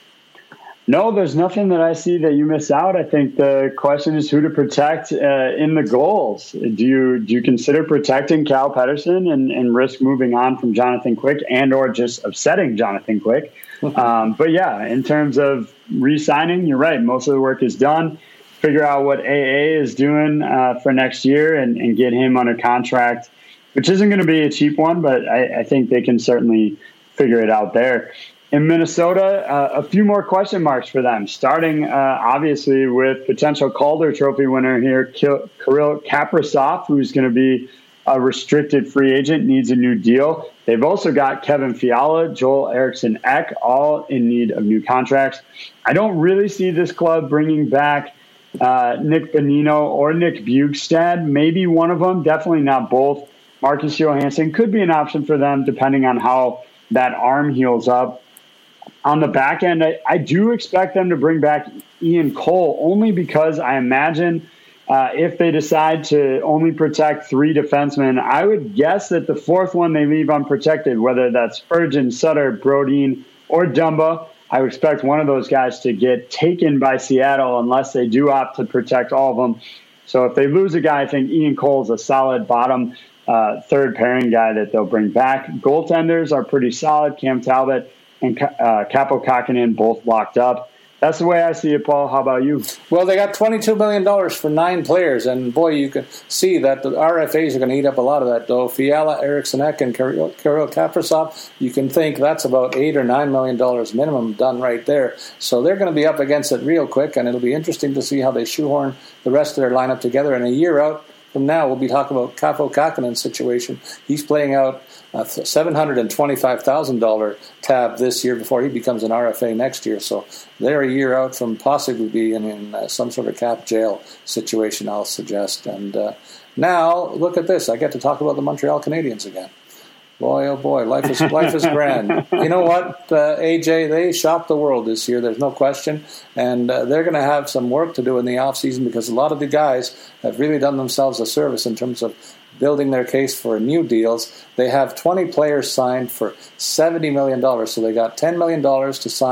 S3: No, there's nothing that I see that you miss out. I think the question is who to protect uh, in the goals. Do you do you consider protecting Cal Peterson and, and risk moving on from Jonathan Quick and or just upsetting Jonathan Quick? um, but yeah, in terms of re-signing, you're right. Most of the work is done. Figure out what A A is doing uh, for next year and, and get him under contract, which isn't going to be a cheap one, but I, I think they can certainly figure it out there. In Minnesota, uh, a few more question marks for them, starting uh, obviously with potential Calder Trophy winner here, Kirill Kaprizov, who's going to be a restricted free agent, needs a new deal. They've also got Kevin Fiala, Joel Eriksson-Ek, all in need of new contracts. I don't really see this club bringing back uh, Nick Bonino or Nick Bjugstad. Maybe one of them, definitely not both. Marcus Johansson could be an option for them depending on how that arm heals up. On the back end, I, I do expect them to bring back Ian Cole, only because I imagine uh, if they decide to only protect three defensemen, I would guess that the fourth one they leave unprotected, whether that's Spurgeon, Sutter, Brodin, or Dumba. I would expect one of those guys to get taken by Seattle unless they do opt to protect all of them. So if they lose a guy, I think Ian Cole's a solid bottom uh, third pairing guy that they'll bring back. Goaltenders are pretty solid. Cam Talbot and uh, Capo Kakinen both locked up. That's the way I see it, Paul. How about you?
S2: Well, they got twenty-two million dollars for nine players, and boy, you can see that the R F As are going to eat up a lot of that dough. Fiala, Eriksson-Ek, and Kirill Kaprizov, you can think that's about eight or nine million dollars minimum done right there. So they're going to be up against it real quick, and it'll be interesting to see how they shoehorn the rest of their lineup together. And a year out from now, we'll be talking about Capo Kakinen's situation. He's playing out a seven hundred twenty-five thousand dollars tab this year before he becomes an R F A next year. So they're a year out from possibly being in uh, some sort of cap jail situation, I'll suggest. And uh, now, look at this. I get to talk about the Montreal Canadiens again. Boy, oh boy, life is life is grand. You know what, uh, A J, they shocked the world this year, there's no question. And uh, they're going to have some work to do in the offseason because a lot of the guys have really done themselves a service in terms of building their case for new deals. They have twenty players signed for seventy million dollars. So they got ten million dollars to sign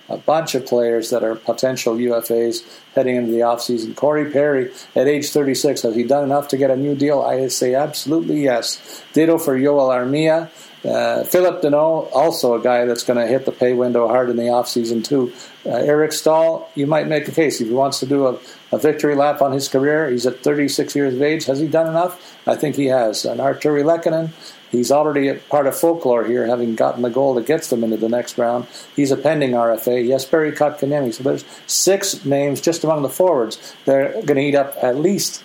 S2: a bunch of players that are potential U F As heading into the offseason. Corey Perry, at age thirty-six, has he done enough to get a new deal? I say absolutely yes. Ditto for Yoel Armia. Uh, Philip Deneau, also a guy that's going to hit the pay window hard in the offseason too. Uh, Eric Stahl, you might make a case. If he wants to do a, a victory lap on his career, he's at thirty-six years of age. Has he done enough? I think he has. And Arturi Lehkonen, he's already a part of folklore here, having gotten the goal that gets them into the next round. He's a pending R F A. Jesperi Kotkaniemi. So there's six names just among the forwards. They're going to eat up at least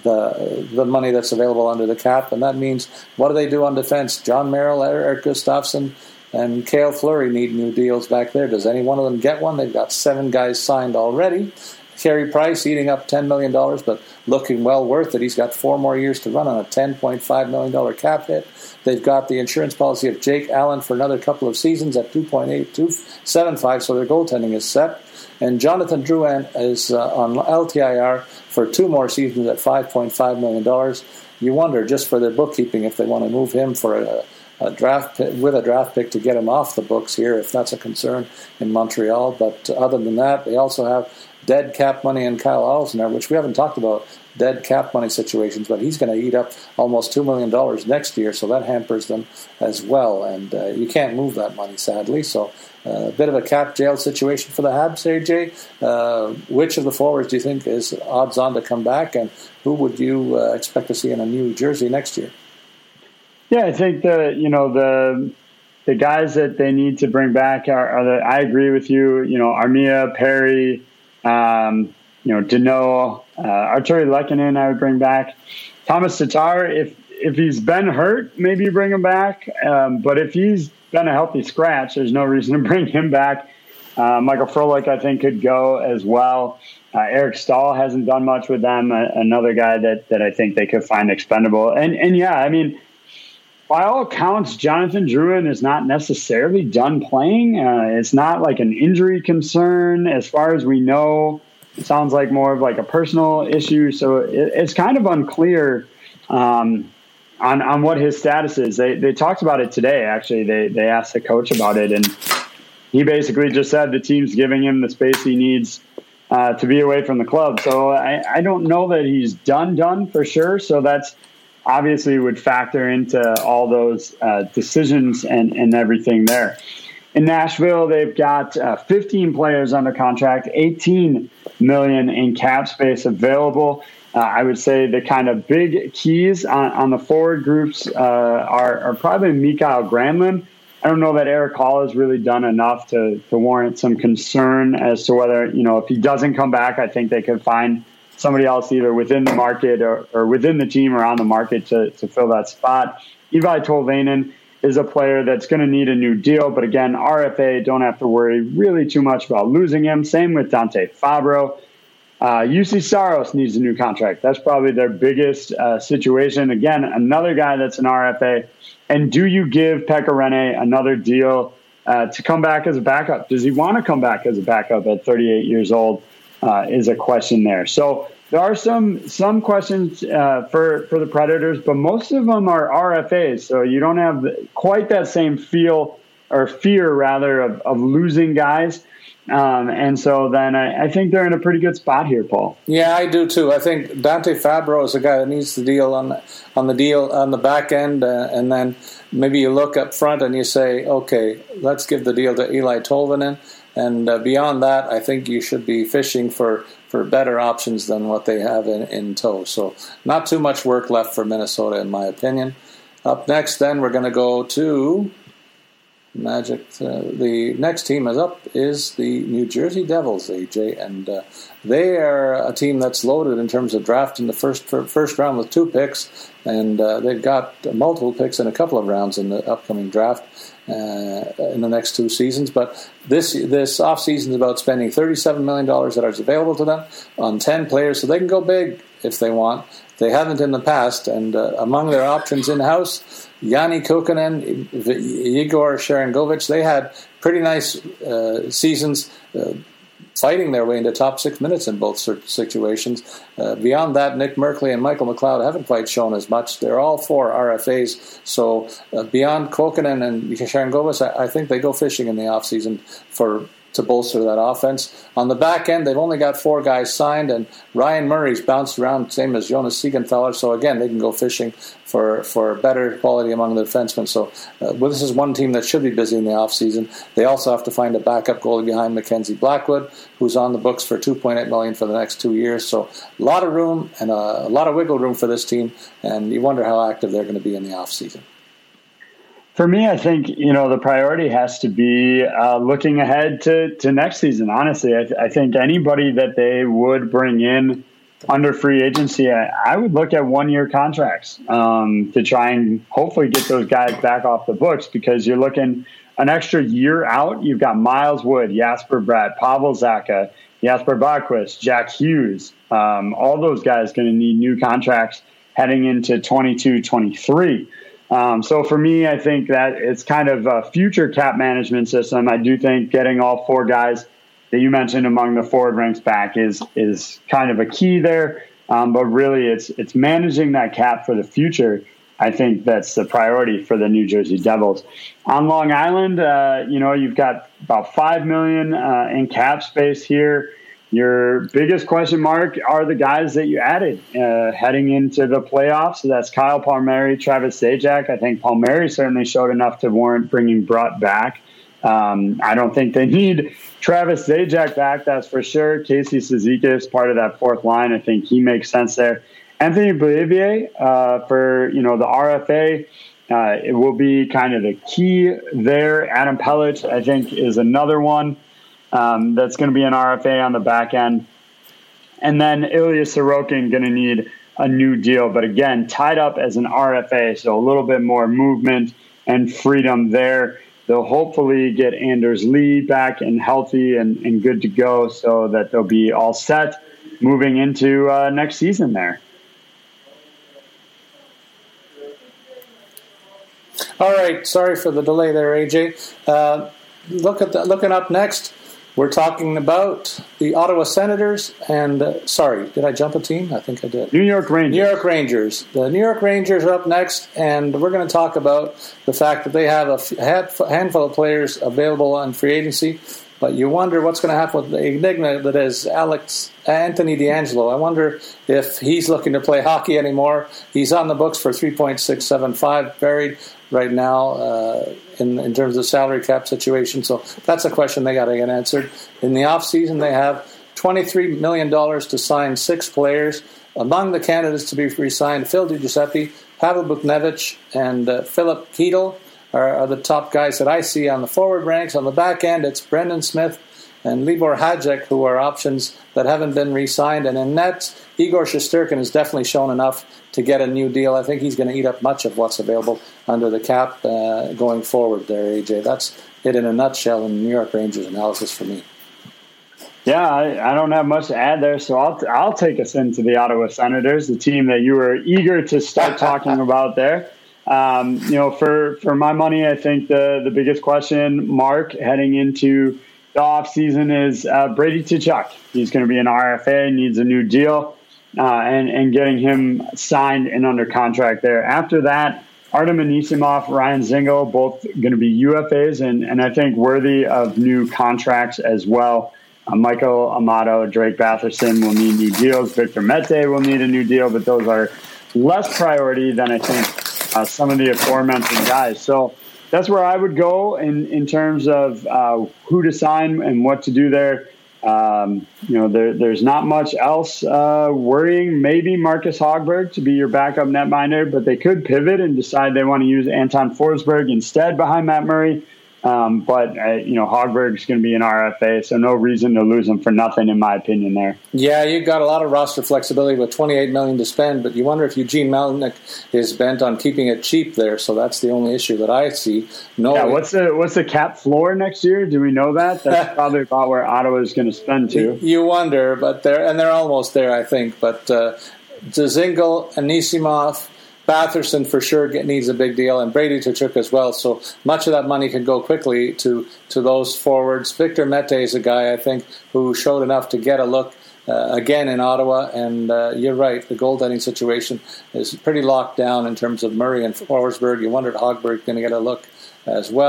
S2: the the money that's available under the cap, and that means what do they do on defense? John Merrill, Eric Gustafsson, and Cale Fleury need new deals back there. Does any one of them get one? They've got seven guys signed already. Carey Price eating up ten million dollars, but looking well worth it. He's got four more years to run on a ten point five million dollars cap hit. They've got the insurance policy of Jake Allen for another couple of seasons at two point eight two seven five, so their goaltending is set. And Jonathan Drouin is uh, on L T I R for two more seasons at five point five million dollars. You wonder, just for their bookkeeping, if they want to move him for a, a draft pick, with a draft pick to get him off the books here, if that's a concern in Montreal. But other than that, they also have dead cap money in Kyle Alsner, which we haven't talked about, dead cap money situations, but he's going to eat up almost two million dollars next year, so that hampers them as well. And uh, you can't move that money, sadly, so uh, a bit of a cap jail situation for the Habs, A J. Uh, which of the forwards do you think is odds on to come back, and who would you uh, expect to see in a new jersey next year?
S3: Yeah, I think the you know the the guys that they need to bring back are, are the. I agree with you. You know, Armia, Perry, um, you know, Deneau, uh, Arturi Lehkonen, I would bring back. Thomas Tatar, if if he's been hurt, maybe you bring him back. Um, but if he's been a healthy scratch, there's no reason to bring him back. Uh, Michael Frolik, I think, could go as well. Uh, Eric Stahl hasn't done much with them. Uh, another guy that, that I think they could find expendable. And and yeah, I mean, by all accounts, Jonathan Drouin is not necessarily done playing. Uh, it's not like an injury concern as far as we know. It sounds like more of like a personal issue. So it, it's kind of unclear um, on, on what his status is. They they talked about it today, actually. They, they asked the coach about it, and he basically just said the team's giving him the space he needs uh, to be away from the club. So I, I don't know that he's done, done for sure. So that's obviously would factor into all those uh, decisions and, and everything there. In Nashville, they've got uh, fifteen players under contract, eighteen million dollars in cap space available. Uh, I would say the kind of big keys on, on the forward groups uh, are, are probably Mikael Granlund. I don't know that Eric Hall has really done enough to, to warrant some concern as to whether, you know, if he doesn't come back, I think they could find somebody else either within the market or, or within the team or on the market to, to fill that spot. Eeli Tolvanen is a player that's going to need a new deal. But again, R F A, don't have to worry really too much about losing him. Same with Dante Fabro. Uh, U C Saros needs a new contract. That's probably their biggest uh, situation. Again, another guy that's an R F A. And do you give Pekka Rinne another deal uh, to come back as a backup? Does he want to come back as a backup at thirty-eight years old uh, is a question there. So there are some some questions uh, for, for the Predators, but most of them are R F As. So you don't have quite that same feel or fear, rather, of, of losing guys. Um, and so then I, I think they're in a pretty good spot here, Paul.
S2: Yeah, I do too. I think Dante Fabro is a guy that needs the deal on on the deal on the back end, uh, and then maybe you look up front and you say, okay, let's give the deal to Eeli Tolvanen, and uh, beyond that, I think you should be fishing for, for better options than what they have in, in tow. So not too much work left for Minnesota, in my opinion. Up next, then we're going to go to Magic. Uh, the next team is up is the New Jersey Devils, A J, and uh, they are a team that's loaded in terms of drafting the first first round with two picks, and uh, they've got multiple picks in a couple of rounds in the upcoming draft uh, in the next two seasons. But this this offseason is about spending thirty-seven million dollars that is available to them on ten players, so they can go big if they want. They haven't in the past, and uh, among their options in-house, Yanni Kukkonen, Igor Sharangovich, they had pretty nice uh, seasons uh, fighting their way into top six minutes in both situations. Uh, beyond that, Nick Merkley and Michael McLeod haven't quite shown as much. They're all four R F As, so uh, beyond Kukkonen and Sharangovich, I, I think they go fishing in the offseason for to bolster that offense. On the back end, they've only got four guys signed, and Ryan Murray's bounced around, same as Jonas Siegenthaler. So again, they can go fishing for, for better quality among the defensemen. So uh, well, this is one team that should be busy in the offseason. They also have to find a backup goalie behind Mackenzie Blackwood, who's on the books for two point eight million dollars for the next two years. So a lot of room and a, a lot of wiggle room for this team, and you wonder how active they're going to be in the offseason.
S3: For me, I think, you know, the priority has to be uh, looking ahead to, to next season. Honestly, I, th- I think anybody that they would bring in under free agency, I, I would look at one-year contracts um, to try and hopefully get those guys back off the books, because you're looking an extra year out. You've got Miles Wood, Jasper Bratt, Pavel Zacha, Jasper Bakquist, Jack Hughes. Um, all those guys going to need new contracts heading into twenty-two twenty-three. Um, so for me, I think that it's kind of a future cap management system. I do think getting all four guys that you mentioned among the forward ranks back is is kind of a key there. Um, but really, it's it's managing that cap for the future. I think that's the priority for the New Jersey Devils. On Long Island, uh, you know, you've got about five million dollars uh, in cap space here. Your biggest question mark are the guys that you added uh, heading into the playoffs. So that's Kyle Palmieri, Travis Zajac. I think Palmieri certainly showed enough to warrant bringing Brett back. Um, I don't think they need Travis Zajac back, that's for sure. Casey Cizikas, part of that fourth line. I think he makes sense there. Anthony Beauvillier uh, for, you know, the R F A. Uh, it will be kind of the key there. Adam Pellich, I think, is another one. Um, that's going to be an R F A on the back end. And then Ilya Sorokin going to need a new deal, but again, tied up as an R F A, so a little bit more movement and freedom there. They'll hopefully get Anders Lee back and healthy and, and good to go, so that they'll be all set moving into uh, next season there.
S2: All right, sorry for the delay there, A J. Uh, look at the, looking up next. We're talking about the Ottawa Senators and, uh, sorry, did I jump a team? I think I did.
S3: New York Rangers.
S2: New York Rangers. The New York Rangers are up next, and we're going to talk about the fact that they have a handful of players available on free agency, but you wonder what's going to happen with the enigma that is Alex Anthony DeAngelo. I wonder if he's looking to play hockey anymore. He's on the books for three point six seven five, buried right now uh, in, in terms of salary cap situation. So that's a question they got to get answered. In the offseason, they have twenty-three million dollars to sign six players. Among the candidates to be re-signed, Phil DiGiuseppe, Pavel Buchnevich, and uh, Philip Keedle are, are the top guys that I see on the forward ranks. On the back end, it's Brendan Smith and Libor Hajek, who are options that haven't been re-signed. And in net, Igor Shesterkin has definitely shown enough to get a new deal. I think he's going to eat up much of what's available under the cap uh, going forward there, A J. That's it in a nutshell in New York Rangers analysis for me.
S3: Yeah, I, I don't have much to add there, so I'll I'll take us into the Ottawa Senators, the team that you were eager to start talking about there. Um, you know, for, for my money, I think the, the biggest question mark heading into the offseason is uh, Brady Tkachuk. He's going to be an R F A, needs a new deal, uh, and, and getting him signed and under contract there. After that, Artem Anisimov, Ryan Dzingel, both going to be U F As, and, and I think worthy of new contracts as well. Uh, Michael Amato, Drake Batherson will need new deals. Victor Mete will need a new deal, but those are less priority than I think uh, some of the aforementioned guys. So that's where I would go in, in terms of uh, who to sign and what to do there. Um, you know, there, there's not much else uh, worrying. Maybe Marcus Hogberg to be your backup netminder, but they could pivot and decide they want to use Anton Forsberg instead behind Matt Murray. Um, but, uh, you know, Hogberg's going to be an R F A, so no reason to lose him for nothing, in my opinion, there.
S2: Yeah, you've got a lot of roster flexibility with twenty-eight million dollars to spend, but you wonder if Eugene Melnyk is bent on keeping it cheap there, so that's the only issue that I see. No,
S3: yeah, what's the what's the cap floor next year? Do we know that? That's probably about where Ottawa is going to spend to.
S2: You wonder, but they're, and they're almost there, I think. But uh, Dzingel, Anisimov, Batherson for sure get, needs a big deal, and Brady Tkachuk as well. So much of that money can go quickly to, to those forwards. Victor Mete is a guy, I think, who showed enough to get a look uh, again in Ottawa. And uh, you're right, the goaltending situation is pretty locked down in terms of Murray and Forsberg. You wonder if Hogberg's going to get a look as well.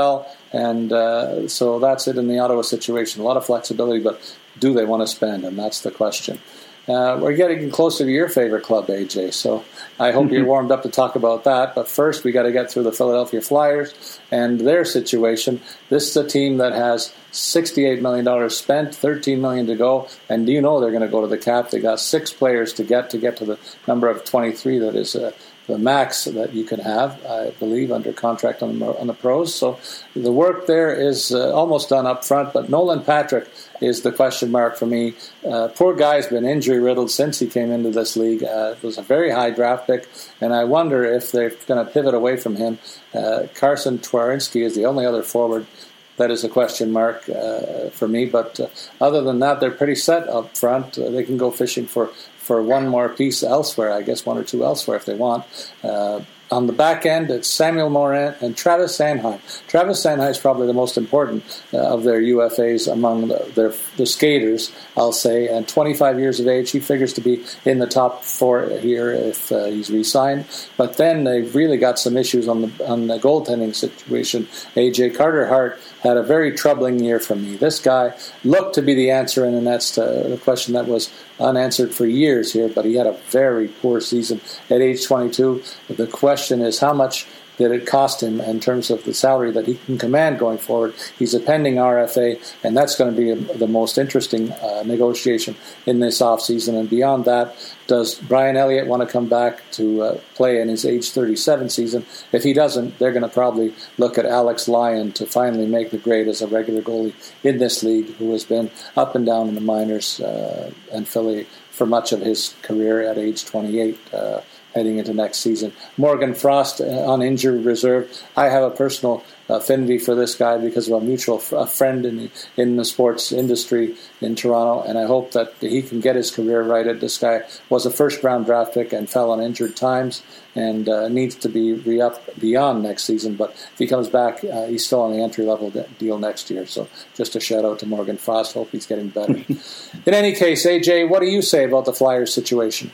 S2: And uh, so that's it in the Ottawa situation. A lot of flexibility, but do they want to spend? And that's the question. Uh, we're getting closer to your favorite club, A J, so I hope you're warmed up to talk about that. But first, we got to get through the Philadelphia Flyers and their situation. This is a team that has sixty-eight million dollars spent, thirteen million dollars to go, and you know they're going to go to the cap. They got six players to get to get to the number of twenty-three that is uh, the max that you can have, I believe, under contract on the, on the pros. So the work there is uh, almost done up front, but Nolan Patrick is the question mark for me. Uh, poor guy's been injury-riddled since he came into this league. Uh, it was a very high draft pick, and I wonder if they're going to pivot away from him. Uh, Carson Twarynski is the only other forward that is a question mark uh, for me, but uh, other than that, they're pretty set up front. Uh, they can go fishing for for one more piece elsewhere, I guess one or two elsewhere if they want. Uh, on the back end, it's Samuel Morin and Travis Sanheim. Travis Sanheim is probably the most important uh, of their U F As among the, their the skaters, I'll say. And twenty-five years of age, he figures to be in the top four here if uh, he's re-signed. But then they've really got some issues on the on the goaltending situation. A J Carter Hart had a very troubling year for me. This guy looked to be the answer in the nets to the question that was unanswered for years here, but he had a very poor season at age twenty-two. The question is, how much did it cost him in terms of the salary that he can command going forward? He's a pending R F A, and that's going to be a, the most interesting uh, negotiation in this offseason. And beyond that, does Brian Elliott want to come back to uh, play in his age thirty-seven season? If he doesn't, they're going to probably look at Alex Lyon to finally make the grade as a regular goalie in this league, who has been up and down in the minors uh, and Philly for much of his career at age twenty-eight. Uh, heading into next season. Morgan Frost uh, on injured reserve. I have a personal affinity for this guy because of a mutual f- a friend in the, in the sports industry in Toronto, and I hope that he can get his career righted. This guy was a first-round draft pick and fell on injured times and uh, needs to be re-upped beyond next season, but if he comes back, uh, he's still on the entry-level de- deal next year. So just a shout-out to Morgan Frost. Hope he's getting better. In any case, A J, what do you say about the Flyers situation?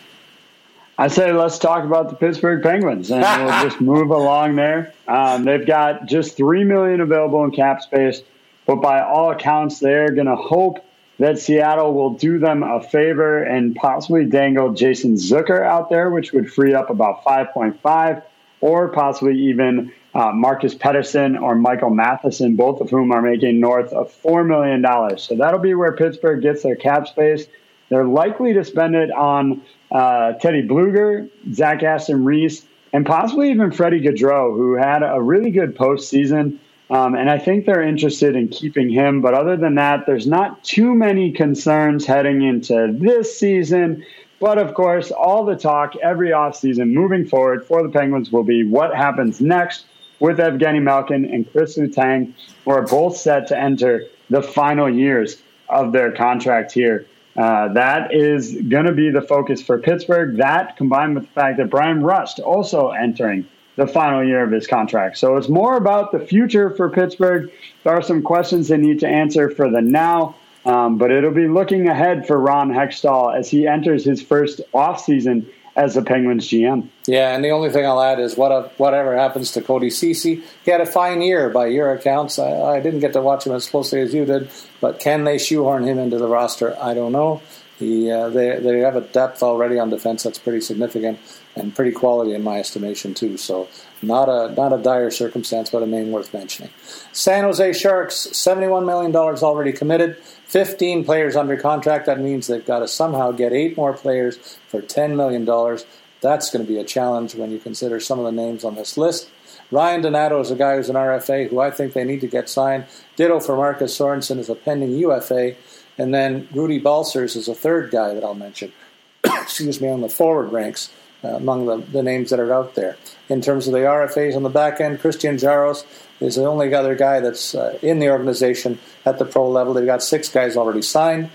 S3: I say let's talk about the Pittsburgh Penguins, and we'll just move along there. Um, they've got just three million dollars available in cap space, but by all accounts, they're going to hope that Seattle will do them a favor and possibly dangle Jason Zucker out there, which would free up about five point five, or possibly even uh, Marcus Pettersson or Michael Matheson, both of whom are making north of four million dollars. So that'll be where Pittsburgh gets their cap space. They're likely to spend it on uh, Teddy Bluger, Zach Aston Reese, and possibly even Freddie Gaudreau, who had a really good postseason. Um, and I think they're interested in keeping him. But other than that, there's not too many concerns heading into this season. But, of course, all the talk every offseason moving forward for the Penguins will be what happens next with Evgeny Malkin and Chris Letang, who are both set to enter the final years of their contract here. Uh, that is going to be the focus for Pittsburgh. That combined with the fact that Brian Rust also entering the final year of his contract. So it's more about the future for Pittsburgh. There are some questions they need to answer for the now, um, but it'll be looking ahead for Ron Hextall as he enters his first offseason as the Penguins G M.
S2: Yeah, and the only thing I'll add is what a, whatever happens to Cody Ceci. He had a fine year by your accounts. I, I didn't get to watch him as closely as you did, but can they shoehorn him into the roster? I don't know. He, uh, they they have a depth already on defense that's pretty significant and pretty quality in my estimation too. So not a not a dire circumstance, but a name worth mentioning. San Jose Sharks, seventy-one million dollars already committed, fifteen players under contract. That means they've got to somehow get eight more players for ten million dollars. That's going to be a challenge when you consider some of the names on this list. Ryan Donato is a guy who's an R F A who I think they need to get signed. Ditto for Marcus Sorensen is a pending U F A. And then Rudy Balcers is a third guy that I'll mention, excuse me, on the forward ranks uh, among the, the names that are out there. In terms of the R F As on the back end, Christian Jaros is the only other guy that's uh, in the organization at the pro level. They've got six guys already signed.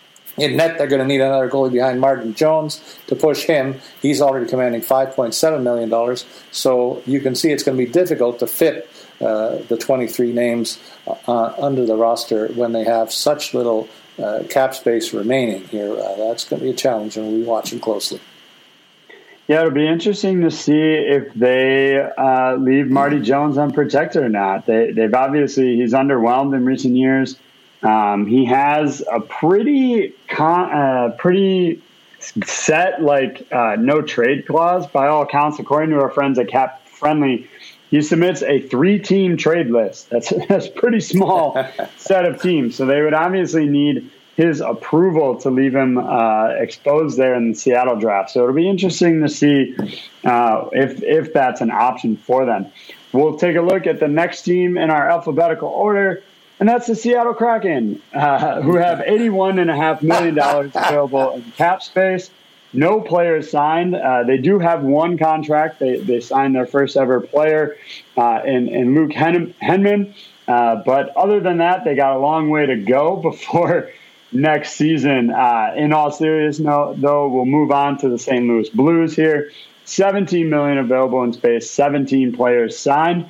S2: In net, they're going to need another goalie behind Martin Jones to push him. He's already commanding five point seven million dollars. So you can see it's going to be difficult to fit uh, the twenty-three names uh, under the roster when they have such little Uh, cap space remaining here. Uh, that's going to be a challenge, and we'll be watching closely.
S3: Yeah, it'll be interesting to see if they uh, leave Marty Jones unprotected or not. They, they've obviously, he's underwhelmed in recent years. Um, he has a pretty, con, uh, pretty set, like, uh, no trade clause by all accounts. According to our friends at Cap Friendly, he submits a three-team trade list. That's, that's a pretty small set of teams. So they would obviously need his approval to leave him uh, exposed there in the Seattle draft. So it'll be interesting to see uh, if if that's an option for them. We'll take a look at the next team in our alphabetical order, and that's the Seattle Kraken, uh, who have eighty-one point five million dollars available in cap space. No players signed. Uh, they do have one contract. They they signed their first ever player uh, in, in Luke Hen- Henman. Uh, but other than that, they got a long way to go before next season. Uh, in all seriousness, though, we'll move on to the Saint Louis Blues here. seventeen million dollars available in space, seventeen players signed.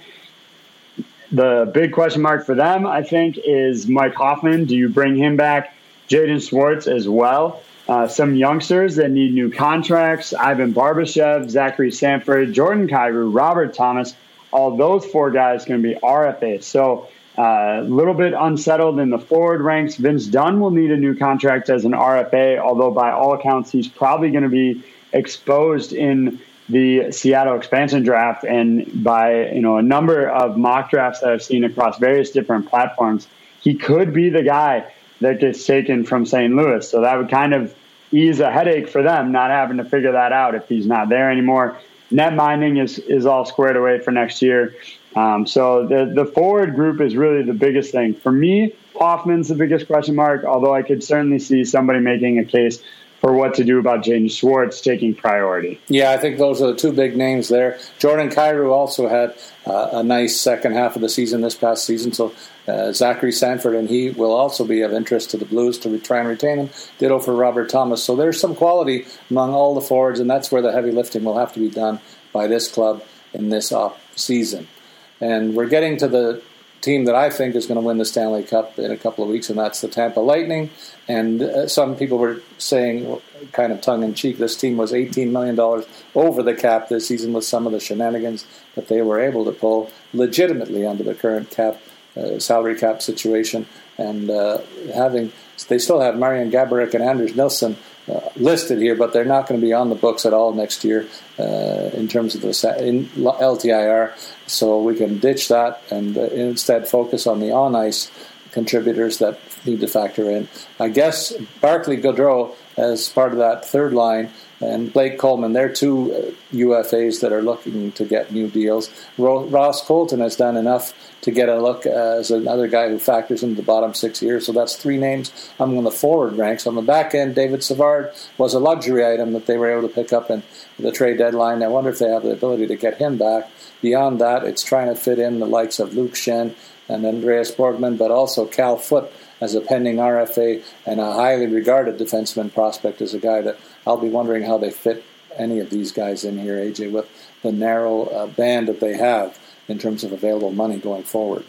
S3: The big question mark for them, I think, is Mike Hoffman. Do you bring him back? Jaden Schwartz as well. Uh, some youngsters that need new contracts, Ivan Barbashev, Zachary Sanford, Jordan Kyrou, Robert Thomas. All those four guys going to be R F As. So a uh, little bit unsettled in the forward ranks. Vince Dunn will need a new contract as an R F A, although by all accounts, he's probably going to be exposed in the Seattle expansion draft. And by, you know, a number of mock drafts that I've seen across various different platforms, he could be the guy that gets taken from Saint Louis. So that would kind of ease a headache for them, not having to figure that out if he's not there anymore. Net minding is, is all squared away for next year. Um, so the, the forward group is really the biggest thing. For me, Hoffman's the biggest question mark, although I could certainly see somebody making a case for what to do about Jaden Schwartz taking priority.
S2: Yeah, I think those are the two big names there. Jordan Kyrou also had uh, a nice second half of the season this past season, so uh, Zachary Sanford and he will also be of interest to the Blues to try and retain him. Ditto for Robert Thomas. So there's some quality among all the forwards, and that's where the heavy lifting will have to be done by this club in this off season. And we're getting to the team that I think is going to win the Stanley Cup in a couple of weeks, and that's the Tampa Lightning. And uh, some people were saying, kind of tongue-in-cheek, this team was eighteen million dollars over the cap this season with some of the shenanigans that they were able to pull legitimately under the current cap uh, salary cap situation. And uh, having they still have Marian Gaborik and Anders Nilsson Uh, listed here, but they're not going to be on the books at all next year uh, in terms of the in L T I R. So we can ditch that and uh, instead focus on the on-ice contributors that need to factor in. I guess Barclay Goodrow as part of that third line, and Blake Coleman, they're two uh, U F As that are looking to get new deals. Ro- Ross Colton has done enough to get a look uh, as another guy who factors into the bottom six years. So that's three names among the forward ranks. On the back end, David Savard was a luxury item that they were able to pick up in the trade deadline. I wonder if they have the ability to get him back. Beyond that, it's trying to fit in the likes of Luke Shen and Andreas Borgman, but also Cal Foote as a pending R F A and a highly regarded defenseman prospect as a guy that I'll be wondering how they fit any of these guys in here, A J, with the narrow uh, band that they have in terms of available money going forward.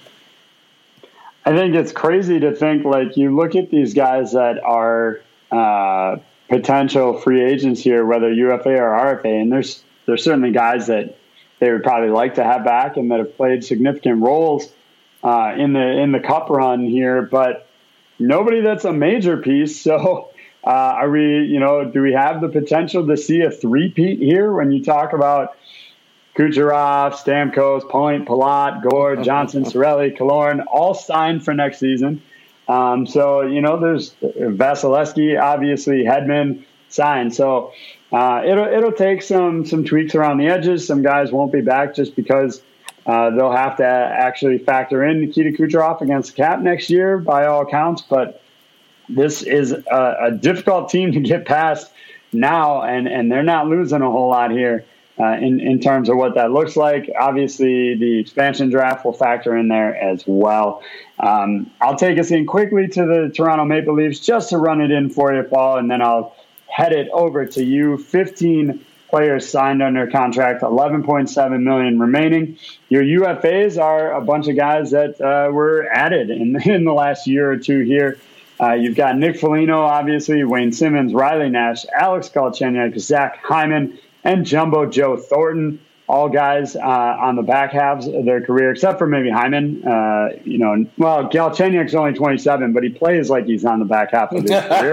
S3: I think it's crazy to think, like, you look at these guys that are uh, potential free agents here, whether U F A or R F A, and there's there's certainly guys that they would probably like to have back and that have played significant roles uh, in the in the Cup run here, but nobody that's a major piece. So uh, are we, you know, do we have the potential to see a three-peat here when you talk about Kucherov, Stamkos, Point, Palat, Gore, Johnson, Cirelli, Killorn, all signed for next season. Um, so, you know, there's Vasilevsky, obviously, Hedman signed. So uh, it'll it'll take some some tweaks around the edges. Some guys won't be back just because uh, they'll have to actually factor in Nikita Kucherov against the cap next year, by all accounts. But this is a, a difficult team to get past now, and, and they're not losing a whole lot here. Uh, in, in terms of what that looks like. Obviously, the expansion draft will factor in there as well. Um, I'll take us in quickly to the Toronto Maple Leafs just to run it in for you, Paul, and then I'll head it over to you. fifteen players signed under contract, eleven point seven million dollars remaining. Your U F As are a bunch of guys that uh, were added in, in the last year or two here. Uh, you've got Nick Foligno, obviously, Wayne Simmons, Riley Nash, Alex Galchenyuk, Zach Hyman, and Jumbo Joe Thornton, all guys uh, on the back halves of their career, except for maybe Hyman. Uh, you know, well, Galchenyuk's only twenty-seven, but he plays like he's on the back half of his career.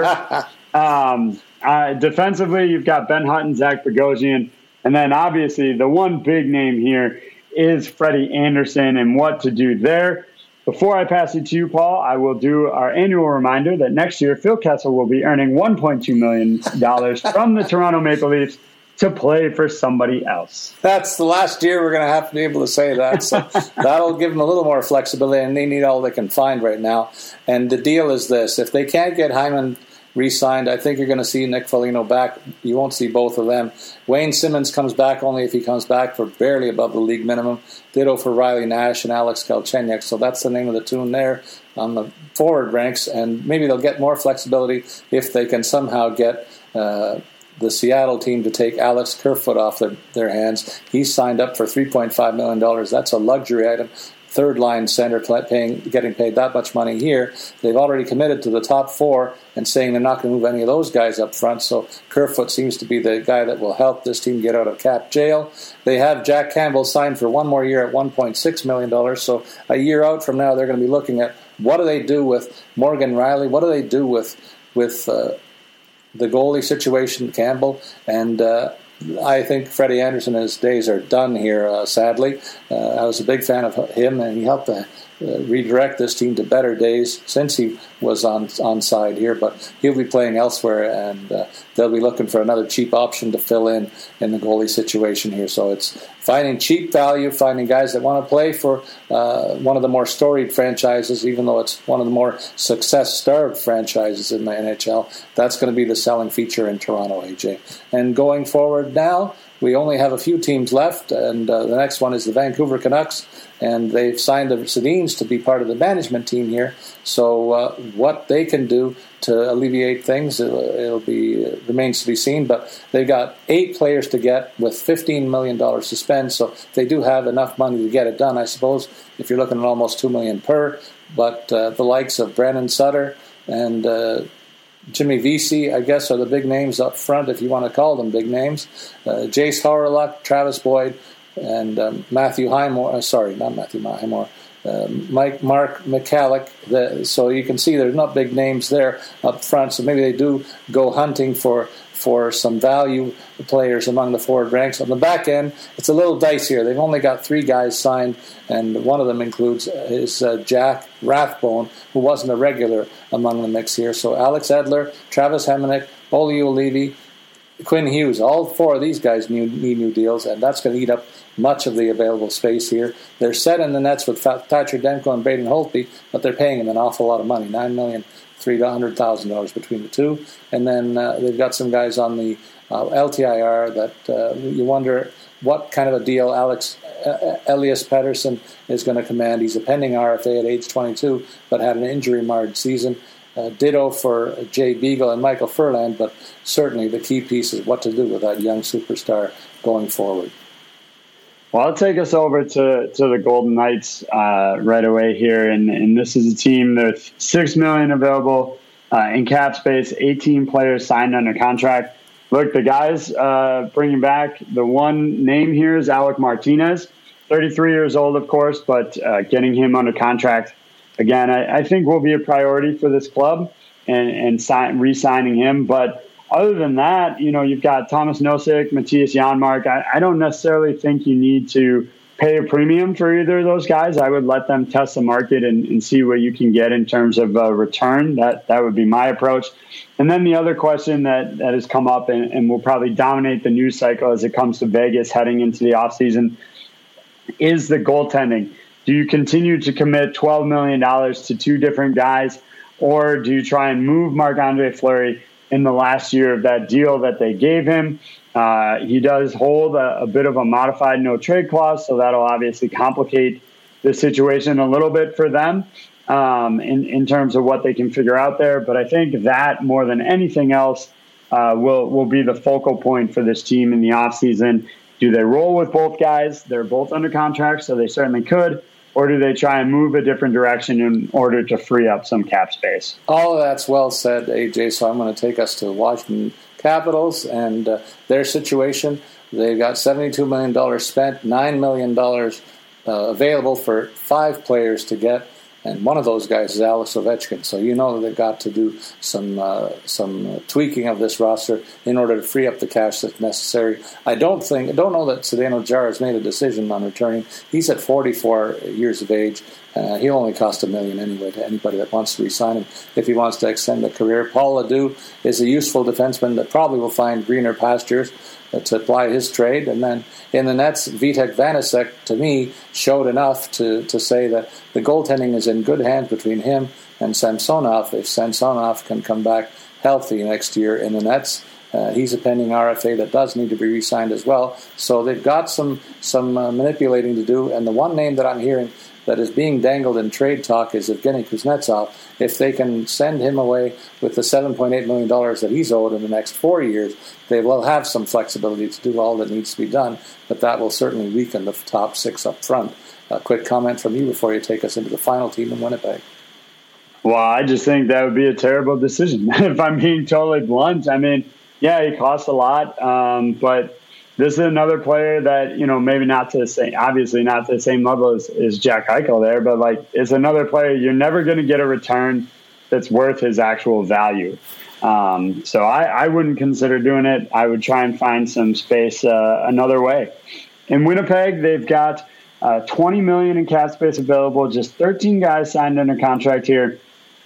S3: Um, uh, defensively, you've got Ben Hutton, Zach Bogosian, and then obviously the one big name here is Freddie Anderson and what to do there. Before I pass it to you, Paul, I will do our annual reminder that next year Phil Kessel will be earning one point two million dollars from the Toronto Maple Leafs to play for somebody else.
S2: That's the last year we're going to have to be able to say that. So that'll give them a little more flexibility, and they need all they can find right now. And the deal is this. If they can't get Hyman re-signed, I think you're going to see Nick Foligno back. You won't see both of them. Wayne Simmons comes back only if he comes back for barely above the league minimum. Ditto for Riley Nash and Alex Galchenyuk. So that's the name of the tune there on the forward ranks. And maybe they'll get more flexibility if they can somehow get uh, the Seattle team to take Alex Kerfoot off their, their hands. He's signed up for three point five million dollars. That's a luxury item. Third line center paying, getting paid that much money here. They've already committed to the top four and saying they're not going to move any of those guys up front. So Kerfoot seems to be the guy that will help this team get out of cap jail. They have Jack Campbell signed for one more year at one point six million dollars. So a year out from now, they're going to be looking at what do they do with Morgan Riley? What do they do with with uh, the goalie situation, Campbell? And uh, I think Freddie Anderson, his days are done here, uh, sadly. Uh, I was a big fan of him, and he helped to uh, redirect this team to better days since he was on on side here. But he'll be playing elsewhere, and uh, they'll be looking for another cheap option to fill in in the goalie situation here. So it's finding cheap value, finding guys that want to play for uh, one of the more storied franchises, even though it's one of the more success-starved franchises in the N H L. That's going to be the selling feature in Toronto, A J. And going forward now, we only have a few teams left, and uh, the next one is the Vancouver Canucks, and they've signed the Sedins to be part of the management team here. So uh, what they can do to alleviate things, it'll, it'll be it remains to be seen. But they've got eight players to get with fifteen million dollars to spend, so they do have enough money to get it done, I suppose, if you're looking at almost two million dollars per. But uh, the likes of Brandon Sutter and uh, Jimmy Vesey, I guess, are the big names up front, if you want to call them big names. Uh, Jace Hawryluk, Travis Boyd, and um, Matthew Highmore. Uh, sorry, not Matthew Highmore. Uh, Mike Mark McCallick. The, so you can see there's not big names there up front. So maybe they do go hunting for for some value players among the forward ranks. On the back end, it's a little dicier. They've only got three guys signed, and one of them includes is uh, Jack Rathbone, who wasn't a regular among the mix here. So Alex Edler, Travis Hamonic, Olli Juolevi, Quinn Hughes, all four of these guys need, need new deals, and that's going to eat up much of the available space here. They're set in the nets with Thatcher Demko and Braden Holtby, but they're paying them an awful lot of money, nine million dollars, three hundred thousand dollars between the two. And then uh, they've got some guys on the uh, L T I R that uh, you wonder what kind of a deal Alex uh, Elias Pettersson is going to command. He's a pending R F A at age twenty-two, but had an injury-marred season. Uh, ditto for Jay Beagle and Michael Furland, but certainly the key piece is what to do with that young superstar going forward.
S3: Well, I'll take us over to, to the Golden Knights uh, right away here, and, and this is a team with six million dollars available uh, in cap space, eighteen players signed under contract. Look, the guys uh, bringing back, the one name here is Alec Martinez, thirty-three years old, of course, but uh, getting him under contract again, I, I think will be a priority for this club, and, and sign, re-signing him. But other than that, you know, you've got Thomas Nosek, Matthias Janmark. I, I don't necessarily think you need to pay a premium for either of those guys. I would let them test the market and, and see what you can get in terms of uh, return. That that would be my approach. And then the other question that, that has come up and, and will probably dominate the news cycle as it comes to Vegas heading into the offseason is the goaltending. Do you continue to commit twelve million dollars to two different guys, or do you try and move Marc-Andre Fleury in the last year of that deal that they gave him? Uh, he does hold a, a bit of a modified no-trade clause, so that'll obviously complicate the situation a little bit for them um, in, in terms of what they can figure out there. But I think that, more than anything else, uh, will, will be the focal point for this team in the offseason. Do they roll with both guys? They're both under contract, so they certainly could. Or do they try and move a different direction in order to free up some cap space?
S2: All of that's well said, A J, so I'm going to take us to Washington Capitals and uh, their situation. They've got seventy-two million dollars spent, nine million dollars uh, available for five players to get. And one of those guys is Alex Ovechkin. So you know that they've got to do some uh, some uh, tweaking of this roster in order to free up the cash that's necessary. I don't think, I don't know that Zdeno Chara has made a decision on returning. He's at forty-four years of age. Uh, he'll only cost a million anyway to anybody that wants to re-sign him if he wants to extend a career. Paul Ledoux is a useful defenseman that probably will find greener pastures uh, to apply his trade. And then in the Nets, Vitek Vanacek, to me, showed enough to, to say that the goaltending is in good hands between him and Samsonov. If Samsonov can come back healthy next year in the Nets, uh, he's a pending R F A that does need to be re-signed as well. So they've got some, some uh, manipulating to do. And the one name that I'm hearing that is being dangled in trade talk is Evgeny Kuznetsov. If they can send him away with the seven point eight million dollars that he's owed in the next four years, they will have some flexibility to do all that needs to be done, but that will certainly weaken the top six up front. A quick comment from you before you take us into the final team in Winnipeg.
S3: Well, I just think that would be a terrible decision, if I'm being totally blunt. I mean, yeah, he costs a lot, um, but this is another player that, you know, maybe not to the same, obviously not to the same level as, as Jack Eichel there, but like it's another player you're never going to get a return that's worth his actual value. Um, so I, I wouldn't consider doing it. I would try and find some space uh, another way. In Winnipeg, they've got uh, twenty million dollars in cap space available, just thirteen guys signed under contract here,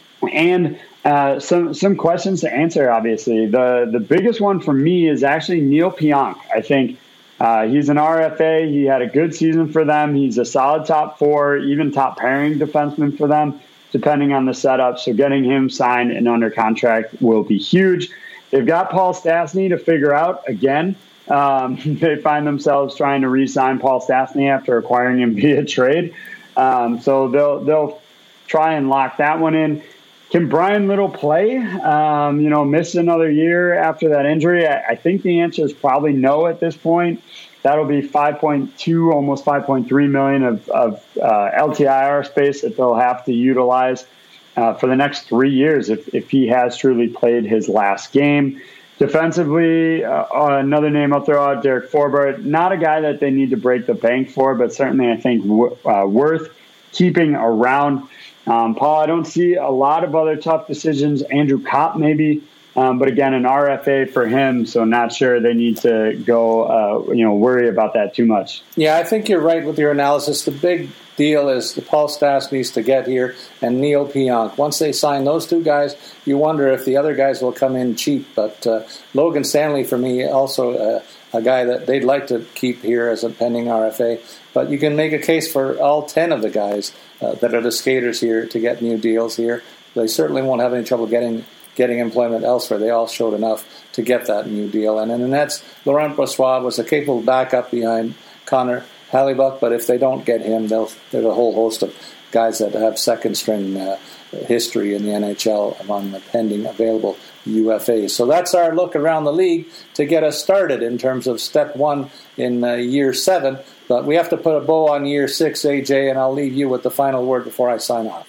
S3: and Uh, some some questions to answer, obviously. The the biggest one for me is actually Neil Pionk. I think uh, he's an R F A. He had a good season for them. He's a solid top four, even top pairing defenseman for them, depending on the setup. So getting him signed and under contract will be huge. They've got Paul Stastny to figure out again. Um, they find themselves trying to re-sign Paul Stastny after acquiring him via trade. Um, so they'll they'll try and lock that one in. Can Brian Little play, um, you know, miss another year after that injury? I, I think the answer is probably no at this point. That'll be five point two, almost five point three million of, of uh, L T I R space that they'll have to utilize uh, for the next three years if, if he has truly played his last game. Defensively, uh, another name I'll throw out, Derek Forbort. Not a guy that they need to break the bank for, but certainly I think w- uh, worth keeping around. Um, Paul, I don't see a lot of other tough decisions. Andrew Kopp maybe, um, but again, an R F A for him, so not sure they need to go, uh, you know, worry about that too much.
S2: Yeah, I think you're right with your analysis. The big deal is the Paul Stas needs to get here and Neil Pionk. Once they sign those two guys, you wonder if the other guys will come in cheap. But uh, Logan Stanley, for me, also uh, a guy that they'd like to keep here as a pending R F A. But you can make a case for all ten of the guys uh, that are the skaters here to get new deals here. They certainly won't have any trouble getting getting employment elsewhere. They all showed enough to get that new deal. And in the Nets, Laurent Brossoit was a capable backup behind Connor Hellebuyck, but if they don't get him, they'll, there's a whole host of guys that have second-string uh, history in the N H L among the pending available U F As. So that's our look around the league to get us started in terms of step one in uh, year seven. But we have to put a bow on year six, A J, and I'll leave you with the final word before I sign off.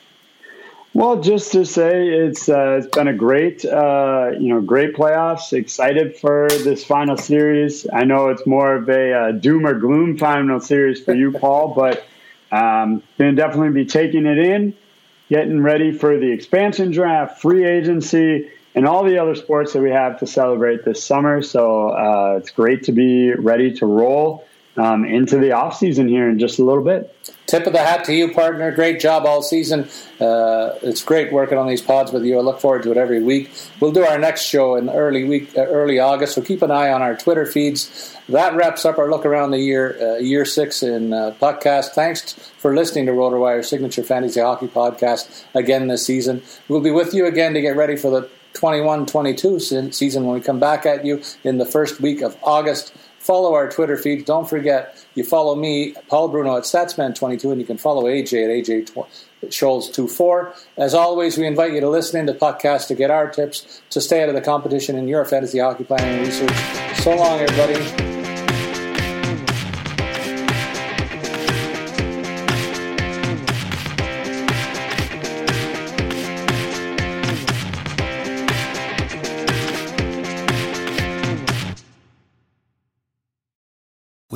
S3: Well, just to say it's uh, it's been a great uh, you know great playoffs. Excited for this final series. I know it's more of a uh, doom or gloom final series for you, Paul, but um, going to definitely be taking it in, getting ready for the expansion draft, free agency, and all the other sports that we have to celebrate this summer. So uh, it's great to be ready to roll um, into the off season here in just a little bit.
S2: Tip of the hat to you, partner. Great job all season. Uh, it's great working on these pods with you. I look forward to it every week. We'll do our next show in early week, uh, early August, so keep an eye on our Twitter feeds. That wraps up our look around the year, uh, year six in uh, podcast. Thanks for listening to RotoWire's signature fantasy hockey podcast again this season. We'll be with you again to get ready for the twenty-one twenty-two season when we come back at you in the first week of August. Follow our Twitter feed. Don't forget, you follow me, Paul Bruno, at Statsman twenty-two, and you can follow A J at A J Scholes twenty-four. As always, we invite you to listen in to podcasts to get our tips to stay out of the competition in your fantasy hockey planning and research. So long, everybody.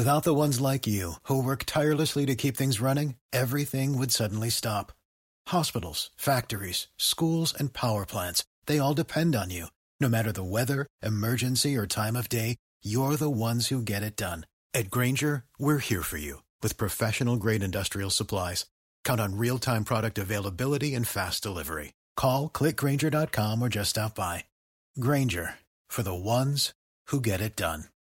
S5: Without the ones like you, who work tirelessly to keep things running, everything would suddenly stop. Hospitals, factories, schools, and power plants, they all depend on you. No matter the weather, emergency, or time of day, you're the ones who get it done. At Grainger, we're here for you with professional-grade industrial supplies. Count on real-time product availability and fast delivery. Call, click Grainger dot com, or just stop by. Grainger, for the ones who get it done.